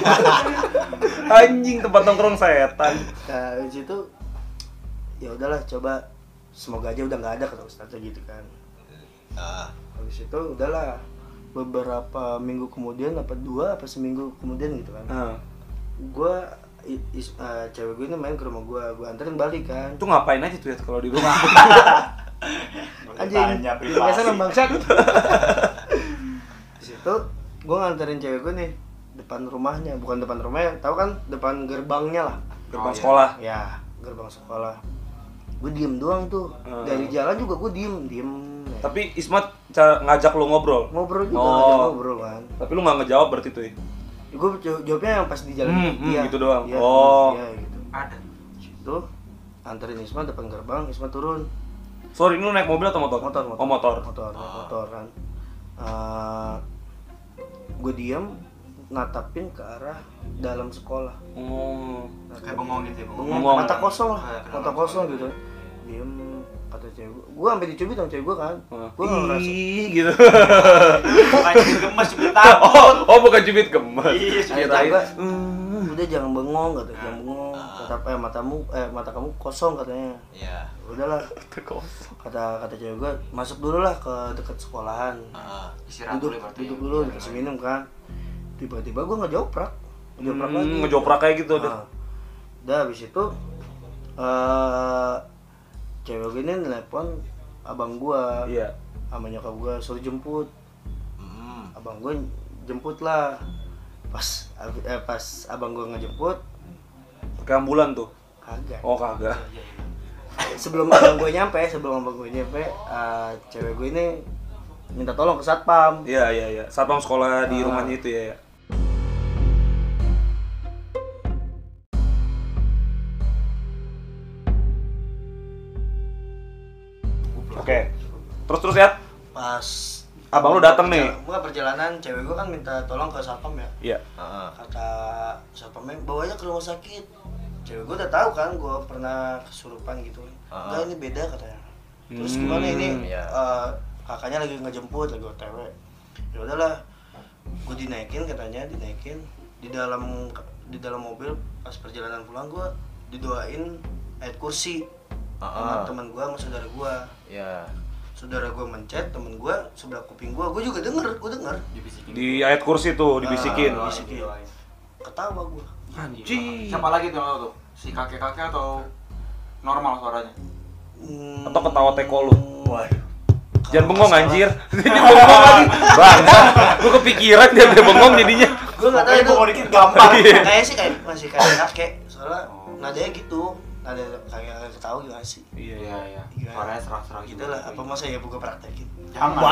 Anjing tempat nongkrong setan. Nah di situ ya udahlah, coba semoga aja udah nggak ada kata Ustadz gitu kan. Nah, Habis itu udahlah, beberapa minggu kemudian apa dua apa seminggu kemudian gitu kan, Nah, gue cewek gue ini main ke rumah gue, gue anterin balik kan. itu ngapain aja tuh ya kalau di rumah? Anjing, Tanya privasi. biasa bangsat. Di situ gue nganterin cewek gue nih depan rumahnya, bukan depan rumahnya, tahu kan depan gerbangnya lah. Gerbang Oh, iya. sekolah. Ya, gerbang sekolah. Gue diem doang tuh, Hmm. dari jalan juga gue diem, diem. Ya. Tapi Ismat ca- ngajak lu ngobrol. Ngobrol juga, Oh. ngajak ngobrol kan. Tapi lu nggak ngejawab berarti tuh ya? Gue jawabnya yang pas di jalan Hmm, hmm, iya, gitu doang. iya, Oh. iya, gitu. Ada. Situ anterin Isma depan gerbang, Isma turun. Sorry, ini lu naik mobil atau motor? Motor, motor. Oh, motor. Motor, naik motor kan. Gue diem, natapin ke arah dalam sekolah. Oh. Kayak bengong gitu ya, bengong. Bengong, Bengong. mata kosong lah, Ah, kenapa? mata kosong gitu. Diem, kata cewek gue. Gue sampai dicubit sama cewek gue kan. Gue nggak ngerasa. Ih, gitu. Bukan cubit gemes, cubit takut. Oh, oh bukan cubit gemes. Iya, Kata Kirain. cewek gue, Hmm. udah jangan bengong, kata jangan bengong. Kata eh matamu, eh mata kamu kosong katanya. ya. Udahlah, Kosong. kata kata cewek gue, masuk dulu lah ke dekat sekolahan. Ah, Istirahat duduk dulu ibaratnya. duduk dulu dikasih minum kan. Tiba-tiba gue ngejoprak ngejoprak Hmm, lagi ngejoprak kayak gitu nah, deh. udah habis itu eh cewek gue ini nelpon abang gua Iya. sama nyokap gua suruh jemput. Hmm. Abang gua jemput lah. Pas eh, pas abang gua ngejemput Pakai ambulan tuh. kagak. Oh, kagak. Sebelum abang gua nyampe, sebelum abang gua nyampe, uh, cewek gua ini minta tolong ke satpam. Iya, iya, iya. Satpam sekolah di Ah. rumahnya itu ya. ya. Oke. Terus terus ya. Pas Abang lu datang nih. Gua perjalanan, cewek gua kan minta tolong ke satpam ya. Iya. Heeh. Kata satpamnya bawanya ke rumah sakit. Cewek gua udah tahu kan gua pernah kesurupan gitu. Ah. Enggak, ini beda katanya. Terus Hmm, gimana ini? iya. Eh, kakaknya lagi ngejemput, lagi O T W. Ya udahlah. Gua dinaikin katanya, dinaikin di dalam di dalam mobil pas perjalanan pulang gua didoain ayat kursi sama Heeh. teman gua sama saudara gua. Ya. Saudara gua mencet, temen gua sebelah kuping gua, gua juga denger, gua denger. Dibisikin. Di ayat kursi tuh dibisikin. Ah, dibisikin. Ketawa gua. Anjing. Siapa lagi tuh yang tahu tuh? Si kakek-kakek atau normal suaranya? Hmm, Atau ketawa teko lu. Waduh. Jangan bengong anjir. Dia bengong lagi. Bangsa. Gua kepikiran dia dia bengong jadinya. Gua enggak tahu itu. Mau dikit gampang. Kayaknya sih kayak masih kayak kakek. Soalnya Oh. nadanya gitu. Nada kayak ketawa gimana sih? Iya, Iya iya. Iya. Suaranya serak-serak Gitu lah, apa masa ya buka praktekin? Jangan.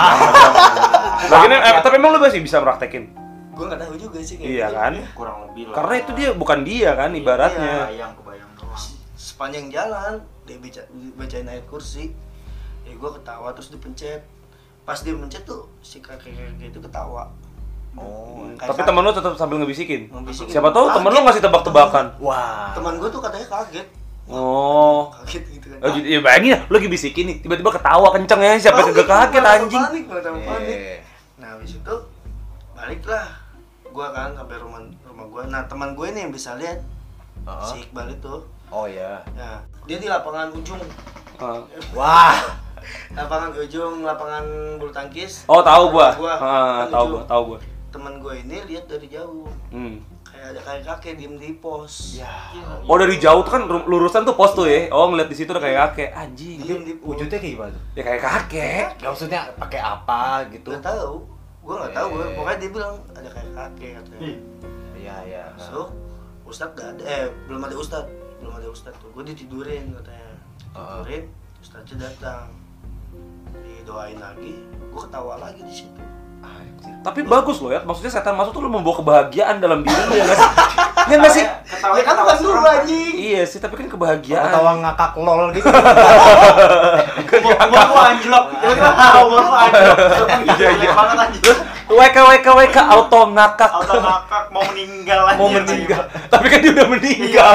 Lagi nih, eh, tapi emang lu masih bisa praktekin? Gua enggak tahu juga sih kayak Iya gitu. kan? Kurang lebih lah. Karena itu dia bukan dia kan ibaratnya. Kebayang, kebayang doang. Sepanjang jalan dia baca bacain ayat kursi. Ya gua ketawa terus dipencet. Pas dia mencet tuh si kakek-kakek itu ketawa. Oh. Kayak Tapi temen lu tetap sambil ngebisikin. Ngebisikin. Siapa tahu temen lu Kaget. ngasih tebak-tebakan. Wah. Teman gua tuh katanya kaget. Oh. Kaget gitu kan. Oh, jadi ya bayangin ya, lu lagi bisikin nih, tiba-tiba ketawa kenceng ya, siapa yang kagak kaget anjing. Panik, malah tambah panik. Eh. Nah, habis itu baliklah gua kan sampai rumah rumah gua. Nah, teman gue nih yang bisa lihat Heeh. si Iqbal itu. Oh ya. Nah, dia di lapangan ujung. Ah. Wah. Lapangan ujung, lapangan bulu tangkis. Oh, tahu gua. Gua, Ah, kan tahu ujung. gua, tahu gua. Temen gue ini lihat dari jauh. Hmm. Kayak ada kayak kakek diem di pos. Ya. Oh, dari jauh tuh kan ru- lurusan tuh pos tuh ya. Oh, ngeliat di situ udah kayak kakek. Anjing. Diem di pos. Wujudnya kayak gimana tuh? Ya kayak kakek. Gak maksudnya pakai apa gitu? Gak tahu. Gue nggak tahu. Gue Eh. pokoknya dia bilang ada kayak kakek katanya. Iya iya. So, Ustadz gak ada. Eh, belum ada Ustadz. Belum ada Ustadz tuh. Gue ditidurin katanya. Ah. Tidurin. Ustadznya datang. Didoain lagi. Gue ketawa lagi di situ. Anjir. Tapi bagus loh ya, maksudnya setan masuk tuh lu membawa kebahagiaan dalam diri lu ya nggak sih? Ya nggak sih? Ketawa Ya kan bukan dulu anjing. Iya sih, tapi kan kebahagiaan. Ketawa ngakak lol gitu. Gua gua anjlok. Gua tahu gua anjlok. Iya, iya. Banget anjing. W K W K W K auto ngakak. Auto ngakak mau meninggal anjing. Mau meninggal. Tapi kan dia udah meninggal.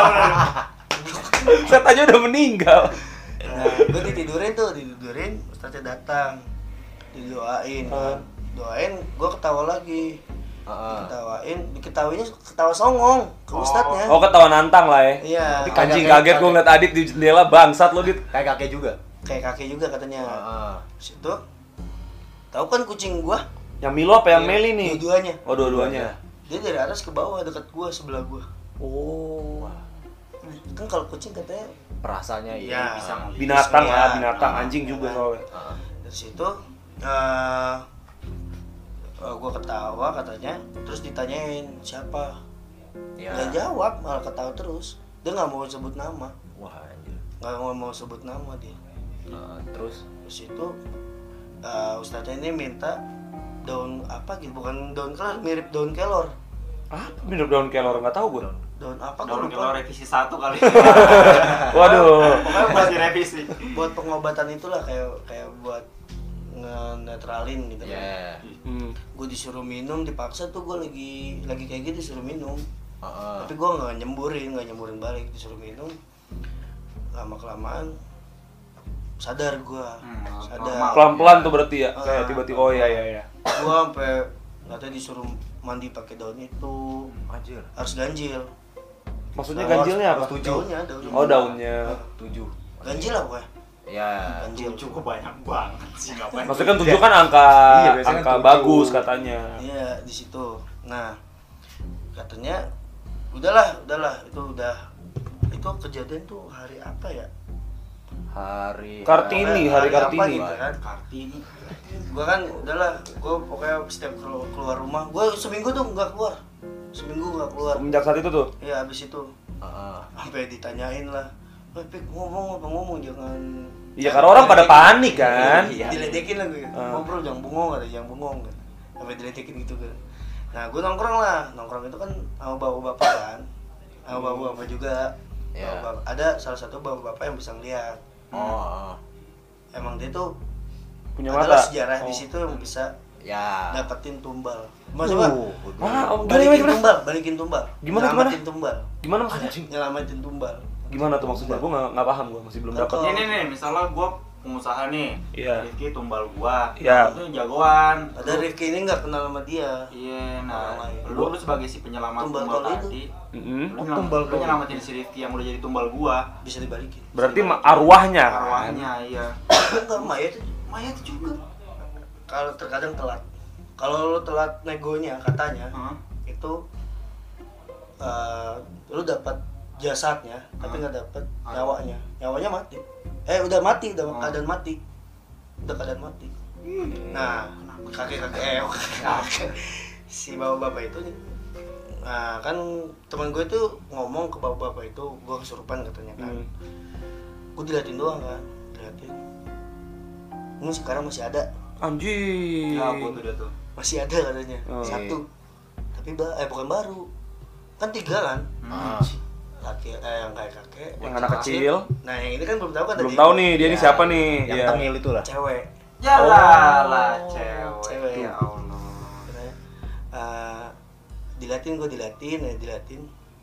Setannya udah meninggal. Nah, gue ditidurin tuh, ditidurin, Ustadznya datang, didoain, kan. Doain, gue ketawa lagi, Heeh. ketawain, diketawainnya ketawa songong ke Ustadznya. Oh, ketawa nantang lah ya. Iya, Tapi Anjing Kaget, kaget gua ngeliat Adit di jendela, bangsat lo Dit. Kayak kakek juga. kayak kakek juga katanya. Heeh. Situ, tahu kan kucing gua? Yang Milo apa yang Meli nih? Dua-duanya. Oh, dua-duanya. Dia dari atas ke bawah dekat gua, sebelah gua. Oh. Kan kalau kucing katanya Perasaannya Iya. iya bisa ngeliat. Binatang Iya. lah, binatang Nah, anjing juga nah. soalnya. Heeh. dari situ eh uh, gue ketawa katanya, terus ditanyain siapa, Ya. nggak jawab, malah ketawa terus. Dia nggak mau sebut nama, Wah anjir. nggak mau mau sebut nama dia. Heeh, terus Terus itu uh, ustadznya ini minta daun apa gitu, bukan daun kelor, mirip daun kelor. Ah, minum daun kelor nggak tahu gua. Daun apa Daun gue kelor lupa. revisi satu kali. Waduh. Pokoknya buat, Masih revisi. buat pengobatan itulah, kayak kayak buat nge-netralin gitu kan. ya. Hmm. Gue disuruh minum, dipaksa tuh gue lagi lagi kayak gitu disuruh minum. Heeh. Tapi gue nggak nyemburin, nggak nyemburin balik, disuruh minum. Lama kelamaan sadar gue, Hmm, sadar. normal. Pelan-pelan tuh berarti ya. Ah. Kayak tiba-tiba oh iya iya iya. Gue sampai katanya disuruh mandi pakai daun itu, Anjir. harus ganjil. Maksudnya Oh, ganjilnya apa? harus tujuh. Daunnya, daunnya. Oh, daunnya. Tujuh. Ganjil lah pokoknya. Ya. Ganjil. Cukup banyak banget sih ngapain. Maksudnya kan tujuh kan angka Iya, biasanya angka kan tujuh. bagus katanya. Iya di situ. Nah katanya udahlah, udahlah itu udah itu kejadian tuh hari apa ya? Hari Kartini, hari apa Kartini. gitu kan. Kartini. Gua kan udahlah, gua pokoknya setiap kelu- keluar rumah, gua seminggu tuh nggak keluar. Seminggu nggak keluar. Semenjak saat itu tuh. Ya habis itu Heeh. sampai ditanyain lah, "Weh, Pik, ngomong apa ngomong jangan." Iya, karena orang pada panik kan. Iya. Diledekin lah gue. Ah. Ngobrol jangan bengong, ada jangan bengong kan. Sampai diledekin gitu kan. Nah, gue nongkrong lah. Nongkrong itu kan sama bapak-bapak kan. Sama bapak-bapak juga. Iya. Bapak-bapak. Ada salah satu bapak-bapak yang bisa ngeliat. Oh. Emang dia tuh Punya adalah mata. sejarah Oh. di situ yang bisa Ya. dapetin tumbal. Maksudnya Uh, Ah, oh, gimana, balikin gimana? tumbal, balikin tumbal. Gimana, Nyelamatin tumbal. Gimana maksudnya? Nyelamatin tumbal. Gimana tuh maksudnya? Gua nggak nggak paham, gua masih belum dapat. Oh. Ini nih, misalnya gua pengusaha nih. Iya. Rifki tumbal gua. Iya. Itu jagoan. Ada Rifki ini nggak kenal sama dia. Iya, nah, Orang lain. lu, lu sebagai si penyelamat Tumbal tumbal, gol itu. tadi. Mm-mm. Lu, Oh, nyelam- tumbal lu gol. nyelamatin si Rifki yang udah jadi tumbal gua. Bisa dibalikin. Berarti ma- arwahnya. Arwahnya, iya. Enggak, mayat mayat juga. Kalau terkadang telat. Kalau lu telat negonya katanya Hah? itu eh lu dapat jasadnya tapi Hah? nggak dapat Ah. nyawanya. Nyawanya mati. Eh udah mati, udah Oh. keadaan mati. Udah keadaan mati. Nah, kakek-kakek eh, kakek si bapak-bapak itu nih. Nah, kan teman gue tuh ngomong ke bapak-bapak itu, gue kesurupan katanya kan. Hmm. Gue diliatin doang kan, diliatin. Ini sekarang masih ada, Anjing. Ya, gua tuh dia tuh. masih ada katanya, Oh. satu. Tapi ba eh bukan baru, kan tiga kan, Hmm. laki eh yang kayak kakek, Yang bocah anak kecil. Nah yang ini kan belum tahu kan Belum tadi. tahu nih dia ini Ya, siapa nih. Yang Iya. tengil itu lah. Cewek. Yalah lah, Oh, cewek. cewek. Ya Allah. Katanya, eh, dilatin gue dilatin ya dilatin.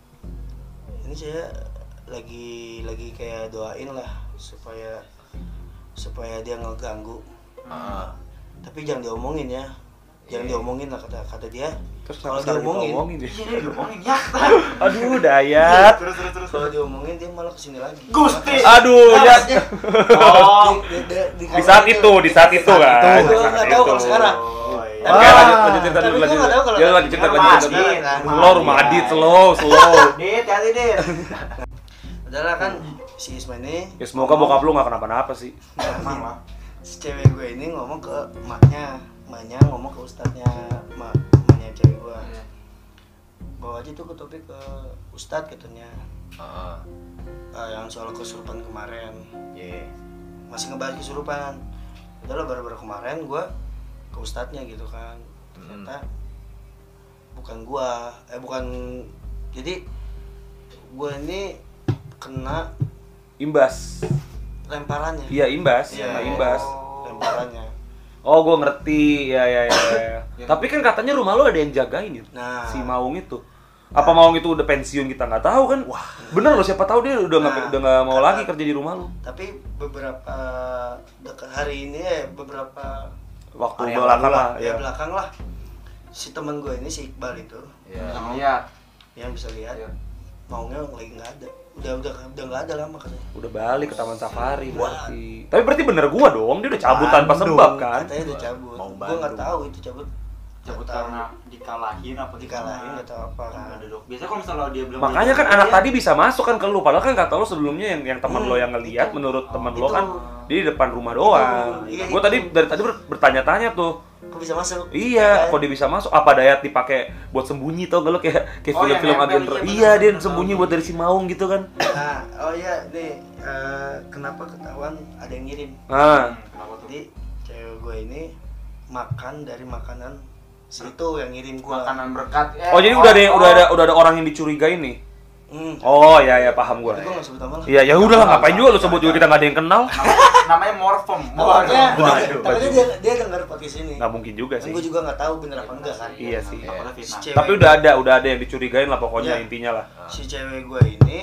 Ini saya lagi lagi kayak doain lah supaya supaya dia nggak ganggu. Heeh. Tapi jangan diomongin ya, jangan Iya. diomongin lah kata kata dia. Terus Kalau kalau sekarang diomongin, diomongin deh. Iya, dia diomongin ya. Aduh, Dayat. Terus terus terus. Kalau diomongin dia malah kesini lagi. Gusti. Aduh, Nah, ya. maksudnya, Oh. di, di, di, Di saat itu, di saat itu kan. Gua Di saat nggak tahu kalau itu. sekarang. Oh, iya. Oke, Ah, lanjut lanjut cerita tapi dulu gua lanjut. nggak tahu kalau- Ya lanjut cerita Rumah lanjut. Adit, lanjut. kan. Slow rumah Adit, slow, slow. Dit, hati dit. Adalah kan si Isma ini, Ya semoga bokap lu gak kenapa-napa sih. Emang lah. si cewek gue ini ngomong ke emaknya, emaknya ngomong ke ustadznya, emak, emaknya cewek gue. Bawa aja tuh ke topik ke ustadz katanya. Heeh. Eh, yang soal kesurupan kemarin, Iya. masih ngebahas kesurupan. Adalah baru-baru kemarin gue ke ustadznya gitu kan. Ternyata bukan gua, eh bukan, jadi gua ini kena Imbas. lemparannya. Iya, imbas. Iya, Nah, imbas. lemparannya. Oh, gua ngerti. Ya, ya, ya, ya. Tapi kan katanya rumah lu ada yang jagain ya. Nah. Si Maung itu. Apa Maung itu udah pensiun kita nggak tahu kan? Wah, bener loh, siapa tahu dia udah nggak Nah, udah nggak mau kata- lagi kerja di rumah lu. Tapi beberapa dekat hari ini eh beberapa Waktu Hari yang belakang lalu lah, ya ya. belakang lah, si teman gue ini si Iqbal itu Iya. Yang lihat. yang bisa lihat Iya. Maungnya lagi nggak ada, udah udah udah nggak ada lama katanya. Udah balik ke Taman Safari berarti. Tapi berarti bener gua dong, dia udah cabut tanpa Bandung. sebab kan? Katanya udah cabut. Mau Gue nggak Bandung. tahu itu cabut. Cabut Nggak tahu. karena dikalahin apa Dikalahin gimana. nggak tahu apa kan. Ada dok. Biasanya kalau misalnya dia bilang Makanya kan gitu, anak dia- tadi bisa masuk kan ke lu, padahal kan kata lu sebelumnya yang yang teman Hmm, lo yang ngelihat itu. menurut teman Itu. lo kan dia di depan rumah doang. Itu, iya, Gue itu. tadi dari tadi ber- bertanya-tanya tuh. Kok bisa masuk? Iya, Ya, kok dia bisa masuk? Apa Dayat dipakai buat sembunyi tau gak lo kayak kayak Oh, film-film yang agen nempel, ter- iya, Iya, bener, dia bener, sembunyi bener. buat dari si Maung gitu kan. Nah, oh iya nih eh, kenapa ketahuan ada yang ngirim? Nah, Hmm, kenapa tuh? Jadi cewek gue ini makan dari makanan si itu yang ngirim gue. Makanan berkat. Eh, oh jadi udah ada udah ada udah ada orang yang dicurigain nih. Hmm. Oh, ya ya paham gua. Tapi gue nggak sebut nama lah. Iya, ya udahlah ngapain juga lu sebut juga kita nggak ada yang kenal. Namanya- namanya morfem. Pokoknya, Waduh, tapi waduh. dia dia denger podcast ini. Nggak mungkin juga Dan sih. gue juga nggak tahu bener apa enggak kan. Iya sih. Takutnya Si fitnah. cewek- Tapi udah ada, udah ada yang dicurigain lah pokoknya Iya. intinya lah. Si cewek gue ini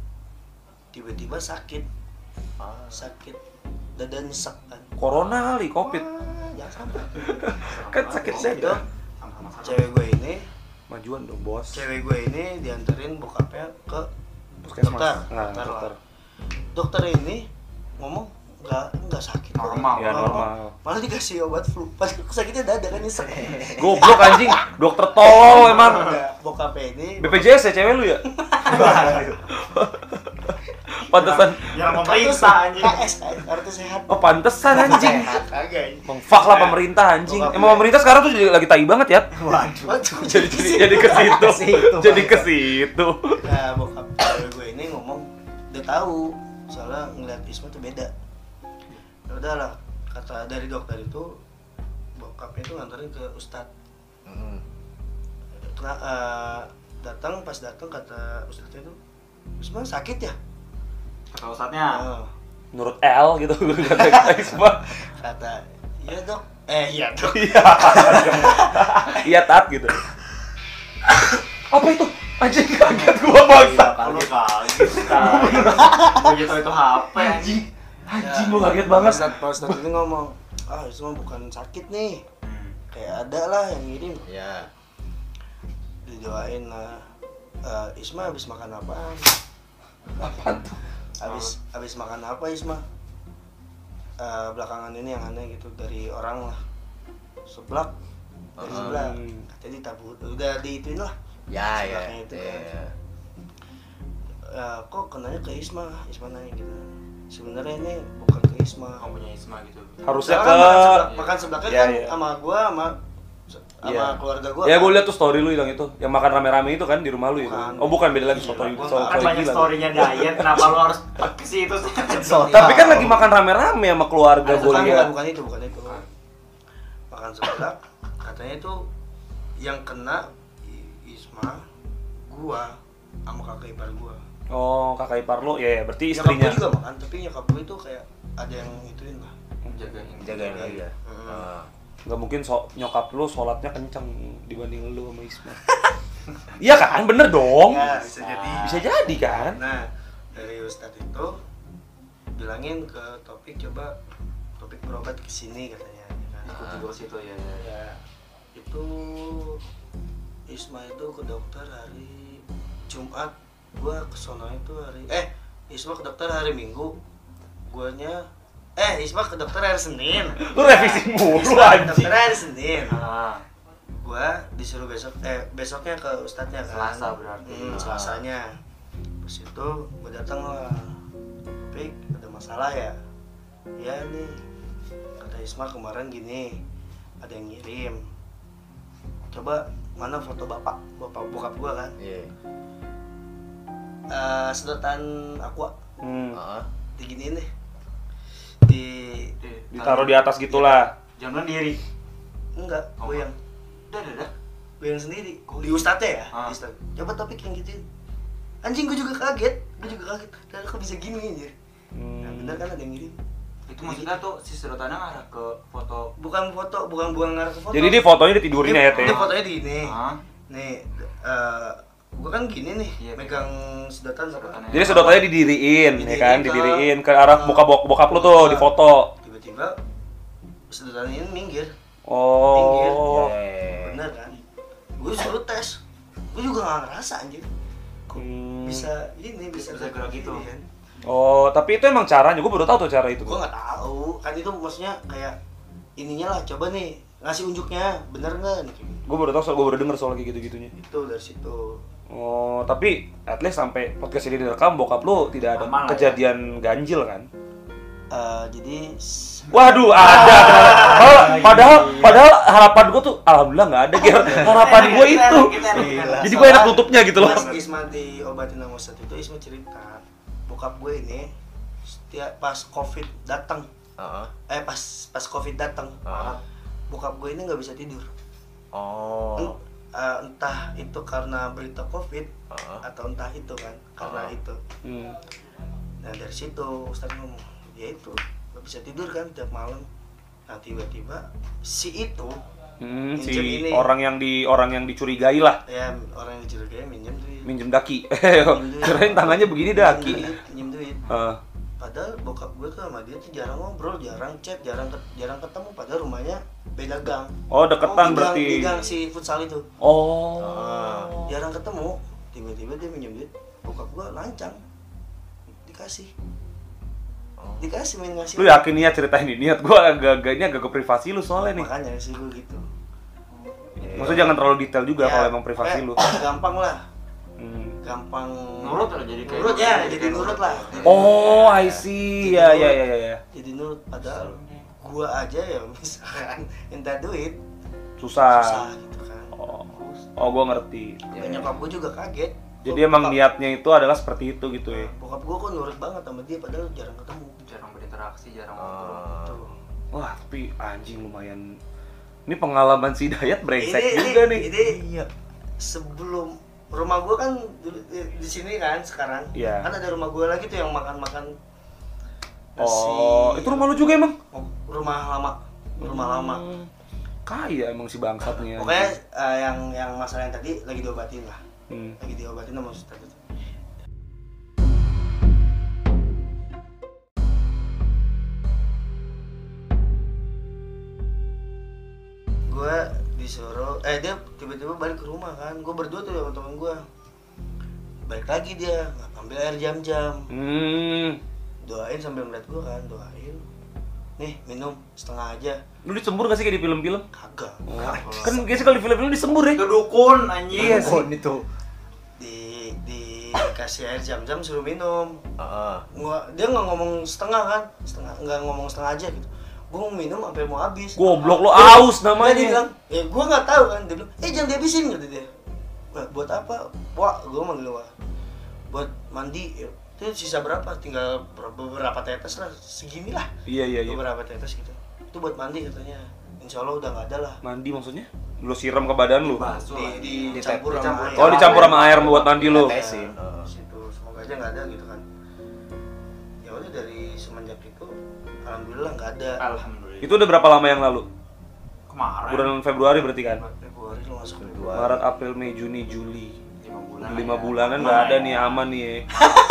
tiba-tiba sakit, Ah. sakit dada nyesek kan. Corona kali, Covid. Ah, jangan sampai. Kan sakit Itu dada. Sama-sama. cewek gue ini, Majuan dong, Bos. cewek gue ini dianterin bokapnya ke Puskesmas. dokter. Nah, dokter, dokter. lah. Dokter ini ngomong nggak nggak sakit kok. Normal. Ya, normal. Malah dikasih obat flu. Padahal sakitnya dada kan nyesek. Goblok anjing, dokter tolol emang. Udah, bokapnya ini B P J S ya cewek lu ya? Pantesan. Nyerang pemerintah anjing. K S kartu sehat. Oh, pantesan anjing. Sehat kagak. Bang, fuck lah pemerintah anjing. Bokap Emang gue. pemerintah sekarang tuh jadi lagi tai banget ya. Waduh. Jadi jadi jadi ke situ. Jadi ke situ. Nah, bokap gue ini ngomong udah tahu soalnya ngeliat Isma tuh beda. Ya udahlah, kata dari dokter itu bokapnya itu nganterin ke ustad. Kena, uh, datang pas datang kata ustadnya itu Isma sakit ya? Kata ustadznya. Oh, Menurut L gitu kata Isma. kata iya dok. Eh iya dok. Iya. Iya tat gitu. Apa itu? Anjing kaget gua bangsa. Kalau kaget. Begitu itu H P anjing. Anjing gua kaget banget. Ustad, Pak Ustad ini ngomong, ah Isma bukan sakit nih, kayak ada lah yang ngirim. Ya. Didoain lah. Uh, Isma habis makan apaan? Apaan tuh? Habis habis makan apa Isma? Uh, belakangan ini yang aneh gitu dari orang lah. Seblak. Dari Hmm. seblak. Katanya ditabur. Udah diituin lah. Ya, ya. Sebelaknya itu kan. Ya. Uh, kok kenanya ke Isma? Isma nanya gitu. Sebenarnya ini bukan ke Isma. Kamu punya Isma gitu. Harusnya Soalnya ke kan makan seblak, makan seblaknya Iya, kan iya. sama gua sama sama Iya. keluarga gua. Ya kan. gue liat tuh story lu hilang itu, yang makan rame-rame itu kan di rumah lu itu. Bukan. Oh bukan, beda lagi Iya, story gua story nggak- Kan banyak gila. story-nya diet, kenapa lu harus ke situ sih? Tapi kan lagi makan rame-rame sama keluarga Ada gue bukan, bukan, liat. bukan itu, bukan itu. Makan seblak, katanya itu yang kena I- Isma, gua, sama kakak ipar gua. Oh kakak ipar lu, ya, ya berarti Nyokap istrinya. gua juga makan, tapi nyokap gua itu kayak ada yang ituin lah. Jagain. Jagain aja. Hmm. Ah. Gak mungkin so nyokap lu sholatnya kenceng dibanding lu sama Isma. Iya kan, bener dong. Ya, bisa jadi. Bisa jadi kan. Nah, dari Ustadz itu bilangin ke Topik coba Topik berobat ke sini katanya. Kan. Ikuti gua situ ya. ya. Ya, itu Isma itu ke dokter hari Jumat, gua ke sono itu hari eh Isma ke dokter hari Minggu, guanya eh Isma ke dokter hari Senin. Lu revisi mulu Isma ke anjing. dokter hari Senin. Ah, Gua disuruh besok eh besoknya ke ustadznya kan. Selasa berarti. Hmm, Selasanya. Pas itu gua datang lah. Pik, ada masalah ya? Ya nih. Kata Isma kemarin gini, ada yang ngirim. Coba mana foto bapak, bapak bokap gua kan? Iya. Eh, sedotan aqua Hmm. Ah. diginiin deh. Di Ditaruh di atas gitulah. Jangan diri. enggak, Oh, gue yang Udah, udah, udah. gue yang sendiri. Di ustadznya ya, Ah. di ustadz. Coba Topik yang gituin. Anjing gue juga kaget, gue juga kaget. Dan kok bisa gini anjir. Nah, Hmm. bener kan ada yang ngirim. Itu maksudnya tuh si sedotannya ngarah ke foto. Bukan foto, bukan bukan ngarah ke foto. Jadi dia fotonya ditidurin ya, Teh. Dia fotonya di ini. Ah, Nih, eh gua kan gini nih, Iya, megang sedotan apa? Sedotannya. Jadi sedotannya didiriin, ya kan? Didiriin ke- Didiriin ke arah muka bok bokap lu tuh di foto. Tiba-tiba sedotan ini minggir. Pinggir. Oh. Iya. Bener kan? Gue suruh tes. Gue juga gak ngerasa anjir. Hmm. Bisa ini bisa Bisa gerak gitu. kan. Oh, tapi itu emang caranya. Gue baru tahu tuh cara itu. Gue nggak tahu. Kan itu maksudnya kayak ininya lah, coba nih ngasih unjuknya, bener nggak? Nih, kayak gitu. Gue baru tahu, soal gue baru denger soal kayak gitu-gitunya. Itu dari situ. Oh, tapi at least sampai podcast ini direkam, bokap lu tidak ada Aman lah ya. kejadian ganjil kan? Eh, jadi Waduh, ada. Padahal, padahal, padahal harapan gue tuh, alhamdulillah nggak ada. Ger. Harapan gue itu. Jadi gue enak tutupnya gitu loh. Pas Isma diobatin sama Ustadz itu, Isma cerita bokap gue ini setiap pas covid datang, Ah. eh pas pas covid datang, Ah. bokap gue ini nggak bisa tidur. Oh. En- eh, entah itu karena berita covid Ah. atau entah itu kan karena Ah. itu. Hmm. Nah dari situ Ustadz ngomong, ya itu nggak bisa tidur kan tiap malam. Nah tiba-tiba si itu Hmm, Minjem si ini. orang yang di orang yang dicurigai lah, ya orang yang dicurigai minjem duit. minjem daki. Minjem duit. Kirain tangannya begini daki. Minjem duit, minjem duit. Ah. Padahal bokap gue tuh sama dia tuh jarang ngobrol, jarang chat, jarang ket- jarang ketemu. Padahal rumahnya beda gang. Oh, deketan di gang- berarti. Di gang si futsal itu. Oh. Ah. Jarang ketemu. Tiba-tiba dia minjem duit. Bokap gue lancang. Dikasih. Dikasih main ngasih. Lu yakin niat ceritain ini? Niat gua agak-agak ini agak ke privasi lu soalnya nih. Makanya sih gue gitu. Maksudnya jangan terlalu detail juga Ya, kalau emang privasi eh, lu. gampang lah. Hmm. gampang Nurut lah, jadi kayak nurut gitu. ya, jadi nurut lah. Jadi Oh, nurut. I see. Ya, ya, ya, ya, ya. Jadi nurut, padahal gua aja ya misalkan minta duit Susah. susah gitu kan. Oh, oh gue ngerti. Ya, nyokap gua juga kaget. Jadi Gua- emang bokap- niatnya itu adalah seperti itu gitu ya. Bokap gua kok nurut banget sama dia padahal jarang ketemu. Jarang berinteraksi, jarang Oh. ngobrol. Tuh. Wah, tapi anjing lumayan. Ini pengalaman si Dayat brengsek Ini- juga ini- nih. Ini sebelum rumah gua kan di, di- di sini kan sekarang. Iya. Kan ada rumah gua lagi tuh yang makan-makan Oh, itu rumah lu juga emang? rumah lama. Rumah lama. Hmm, Kaya emang si bangsatnya. Pokoknya eh, yang yang masalah yang tadi lagi diobatin lah. Hmm. Lagi diobatin sama Ustaz itu. Gue disuruh, eh dia tiba-tiba balik ke rumah kan. Gue berdua tuh sama temen gue. Balik lagi dia ambil air jam-jam. Hmm. Doain sambil ngeliat gue kan, doain. Nih minum setengah aja. Lu disembur gak sih kayak di film-film? Kagak. Oh. Kan biasanya kalau di film-film disembur ya. Itu dukun anjing. Iya sih. Kon itu. Di dikasih air jam-jam suruh minum. Heeh. Nggak, dia nggak ngomong setengah kan, setengah nggak ngomong setengah aja gitu. Gue mau minum sampai mau habis. Goblok lu Dia- aus namanya. Dia bilang, ya gue nggak tahu kan. Dia bilang, eh jangan dihabisin gitu dia. Wah, buat apa? Wah, gue manggil wah. Buat mandi. Ya. Itu sisa berapa? Tinggal ber- beberapa tetes lah, segini lah. Iya iya iya. Beberapa tetes gitu. Itu buat mandi katanya. Insya Allah udah nggak ada lah. Mandi maksudnya? Lu siram ke badan lu? Basuh lah. Di, Di- dicampur dicampur. sama air. Oh, dicampur sama air buat mandi lu. Tetesin. Di situ semoga aja nggak ada gitu kan. Ya udah dari semenjak itu alhamdulillah nggak ada. Alhamdulillah. Itu udah berapa lama yang lalu? kemarin. Bulan Februari berarti kan? Februari lo masuk Kedua. Maret, April, Mei, Juni, Juli. lima bulan. Lima ya. bulanan Aman nggak lah ada ya. nih, aman nih ya.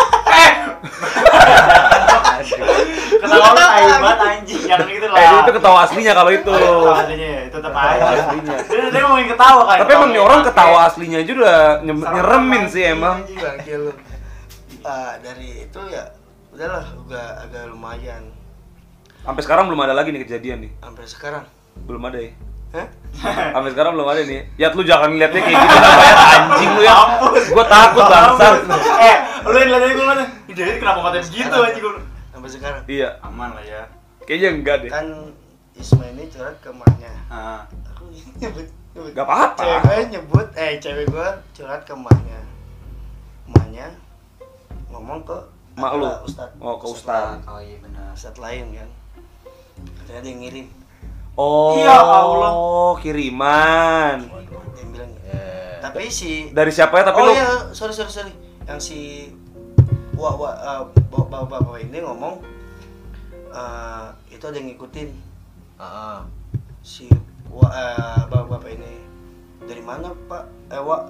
Ketawa lu tai banget anjing, jangan gitu lah. Eh, itu ketawa aslinya kalau itu. Ketawa aslinya ya, itu tetap aja. Aslinya. Dia, dia ngomongin ketawa kan. Tapi emang nih orang ketawa aslinya aja udah nye- nyeremin sih emang. Anjing bangke lu. Ah, dari itu ya udahlah udah agak lumayan Sampai sekarang belum ada lagi nih kejadian nih. sampai sekarang. Belum ada ya. Hah? Sampai sekarang belum ada nih. Ya lu jangan lihatnya kayak gitu namanya anjing lu ya. Gua takut bangsat. Eh, lu yang lihat aja gue mana? Jadi kenapa matanya begitu anjing gue? Sampai sekarang. Iya. Aman lah ya. Kayaknya enggak deh. Kan Isma ini curhat ke emaknya. Heeh. Aku nyebut nyebut. Gak apa-apa. Cewek gue nyebut, eh cewek gue curhat ke emaknya. Emaknya ngomong ke Mak lu? Ustadz. Oh, ke Ustadz. Oh iya benar. Ustadz lain kan. Katanya dia yang ngirim. Oh, Ya Allah. kiriman. Dia bilang gitu. Eh, Tapi si Dari siapa ya? Tapi oh lu iya, sorry sorry sorry. Yang si wah wah uh, bapak bapak ini ngomong eh, itu ada yang ngikutin heeh. si wah uh, bapak bapak ini dari mana pak? Eh wah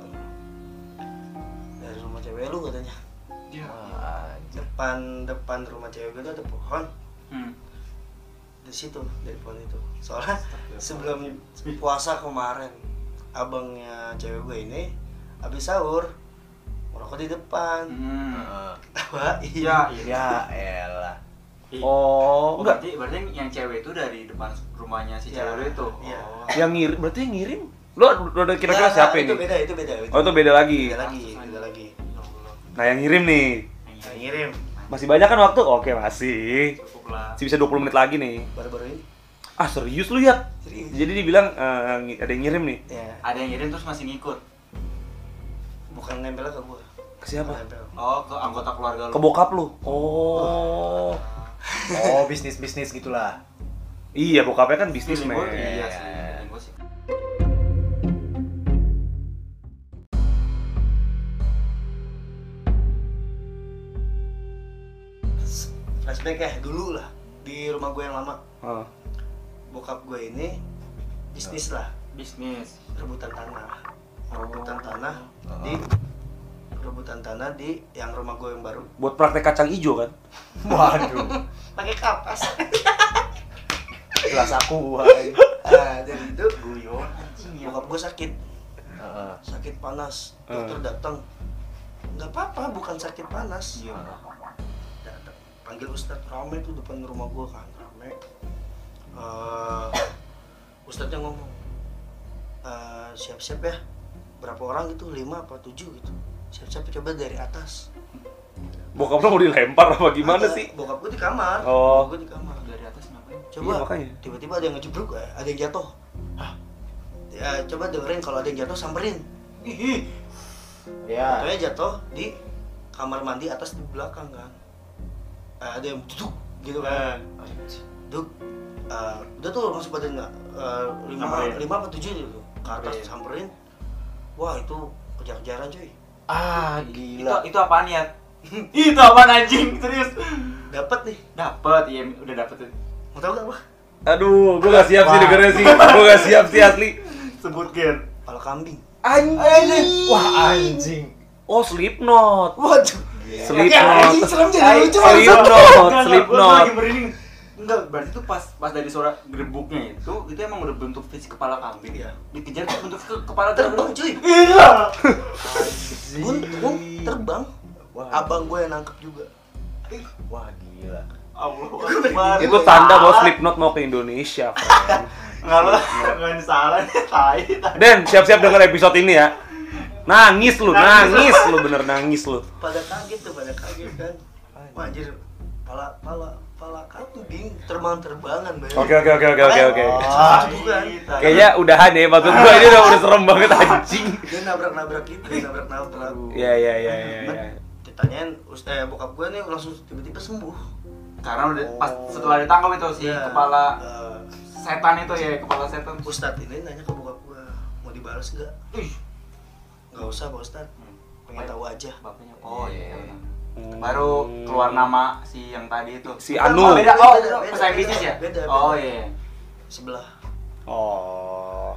dari rumah cewek lu katanya. Iya. Wah, anjir. Depan depan rumah cewek gue tuh ada pohon. Hmm. Di situ dari pohon itu. Soalnya sebelum puasa kemarin abangnya cewek gue ini habis sahur merokok di depan. Hmm. Heeh. Wah, Iya, iya. iya. Ya elah. Oh, Oh, enggak. berarti berarti yang cewek itu dari depan rumahnya si Iya, cewek lu itu. iya. Oh. Yang ngirim, berarti yang ngirim. Lu lu udah kira-kira Nggak, siapa nggak, ini? Itu beda, itu beda. Oh, itu beda lagi. Beda lagi, beda lagi. Nah, yang ngirim nih. Yang ngirim Masih banyak kan waktu? Oke, masih. Cukup lah. Masih bisa dua puluh menit lagi nih. baru-baru ini. Ah, serius lu ya? Serius. Jadi dibilang eh, ngi- ada yang ngirim nih. Ya, Ada yang ngirim terus masih ngikut. bukan nempel ke gua. Ke siapa? Bukan nempel. Oh, ke anggota keluarga lu. Ke bokap lu. Oh. Oh, bisnis-bisnis gitulah. Iya, bokapnya kan bisnis, Feeling men. gua, Iya Iya. sih, feeling gua sih. Flashback ya, dulu lah di rumah gue yang lama. Ah. Bokap gue ini bisnis lah, Bisnis. rebutan tanah. Rebutan tanah Oh. di rebutan tanah di yang rumah gue yang baru. Buat praktek kacang hijau kan? Waduh. Pakai kapas. Gelas aku. Ah, dari itu Guyon anjing ya. bokap gue sakit. Heeh. Sakit panas. Eh. Dokter datang. Nggak apa-apa, bukan sakit panas. Iya. Datang. Panggil Ustadz, rame tuh depan rumah gue kan, rame. Eh, Ustadznya ngomong, "Eh, siap-siap ya, berapa orang gitu, lima apa tujuh gitu. siap-siap coba dari atas. Bokap lo mau dilempar apa gimana Ada, sih? Bokap gue di kamar. Oh. Bokap gue di kamar. Dari atas ngapain? Coba Iya, makanya. tiba-tiba ada yang ngejebruk, eh, ada yang jatuh. Hah? Ya, coba dengerin kalau ada yang jatuh samperin. Ih, Ya. Jatuhnya jatuh di kamar mandi atas di belakang kan. Eh, ada yang duduk gitu kan. Duduk. Eh, udah tuh langsung pada nggak eh, lima Samperin. lima apa tujuh gitu ke atas Samperin. samperin. Wah itu kejar-kejaran cuy. Ah, Itu gila. itu apaan ya? Itu apaan anjing? Serius. Dapat nih. Dapat, iya udah dapet tuh. Mau tahu gak apa? Aduh, gue gak siap sih dengernya sih. Gue gak siap sih asli. Sebutkan. Kepala kambing. Anjing. Wah, anjing. Oh, Slipknot. Waduh. Slipknot. Anjing serem jadi lucu Slipknot. Enggak, Slipknot. gua lagi merinding. Enggak, berarti tuh pas pas dari suara gerebuknya itu, itu emang udah bentuk fisik kepala kambing ya. Dikejar tuh bentuk ke, kepala Terbang cuy. Iya. Buntung terbang. Wah. Abang gue yang nangkep juga. Wah, gila. Allah Akbar. Itu tanda bahwa Slipknot mau ke Indonesia, friend. Enggak lo, enggak salah nih, tai. tai. Den, siap-siap denger episode ini ya. Nangis lu, nangis lu, bener nangis lu. Pada kaget tuh, pada kaget kan. Wah anjir, pala pala pala kambing terbang-terbangan banget. Oke, oke, oke, oke, oke, oke. Ah, bukan. Kayaknya udahan ya, maksud gua ini udah, udah serem banget anjing. Dia nabrak-nabrak gitu, dia nabrak-nabrak. Iya, iya, iya, iya, iya. Ditanyain, ustaz bokap gue nih langsung tiba-tiba sembuh. Karena udah pas setelah ditangkap itu si Ya, kepala eh, setan itu ya, kepala setan. Ustadz ini nanya ke bokap gue, mau dibalas nggak? Ih, Nggak usah Pak Ustadz, pengen tahu aja. bapaknya. Oh iya. iya. Hmm. Baru keluar nama si yang tadi itu. Si Anu. Oh, beda. Oh, Beda, beda, pesaing beda. bisnis ya? Beda, beda. Oh iya. Sebelah. Oh.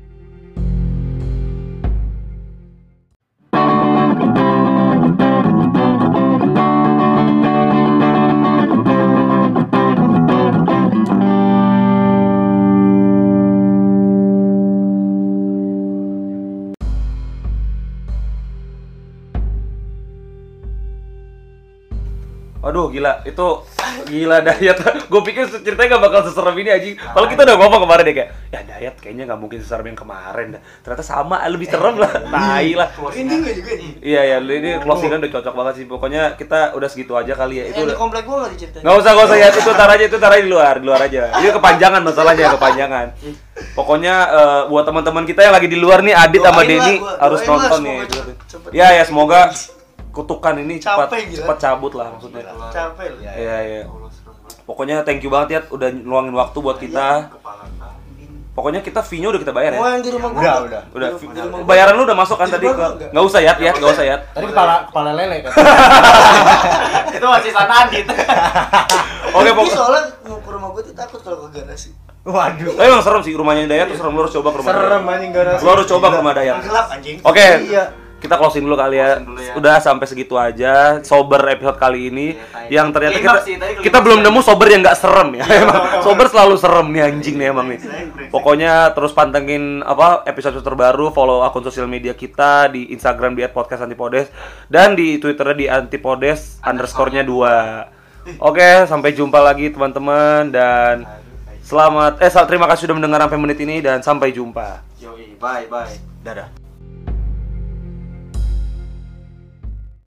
Aduh gila, itu gila Dayat. Gue pikir ceritanya gak bakal seserem ini aja. Kalau kita udah ngomong kemarin deh kayak, ya Dayat kayaknya gak mungkin seserem yang kemarin dah. Ternyata sama, lebih serem lah. Tai lah. Ini gue juga nih. Iya ya, ini closingan udah cocok banget sih. Pokoknya kita udah segitu aja kali ya. Itu Yang di udah. komplek gue nggak diceritain. Nggak usah, nggak usah ya. Itu tar aja, itu tar aja di luar, di luar aja. Ini kepanjangan masalahnya, kepanjangan. Pokoknya eh, buat teman-teman kita yang lagi di luar nih, Adit sama Doain lah Denny gua, harus doain lah, nonton semoga nih. cepet- cepet. Ya ya, semoga kutukan ini cepat Capek, gila. cepat cabut lah maksudnya. Capek loh. Ya. Iya iya. Allah, serem banget. Pokoknya thank you banget ya udah ngeluangin waktu buat kita. Kepala kambing. Pokoknya kita fee-nya udah kita bayar ya. Mau yang di rumah gue? Udah, udah. Udah, Di- di rumah gua. bayaran lu udah masuk kan Di tadi rumah ke gua enggak. nggak usah ya, ya nggak usah ya. Tadi kepala kepala lele kan. Itu masih Sanadit. Oke Tapi pokoknya. soalnya mau ke rumah gue tuh takut kalau ke garasi. Waduh. Tapi emang serem sih rumahnya Dayat tuh serem, lu harus coba ke rumah Serem Dayat. anjing garasi. Lu harus coba ke rumah Dayat. Gelap anjing. Oke, Iya. kita closing dulu kali ya. Closing dulu ya. Udah sampai segitu aja sober episode kali ini. Iya, tadi. Yang ternyata kita Klimaks sih, tadi kita klimaks belum ya. nemu sober yang nggak serem ya. Emang sober selalu serem nih anjing nih emang nih. Brengsek. Pokoknya terus pantengin apa episode terbaru, follow akun sosial media kita di Instagram di et podcast antipodes dan di Twitternya di antipodes underscore-nya dua. Oke, sampai jumpa lagi teman-teman dan selamat eh sal- terima kasih sudah mendengar sampai menit ini dan sampai jumpa. Yoi, bye bye. Dadah.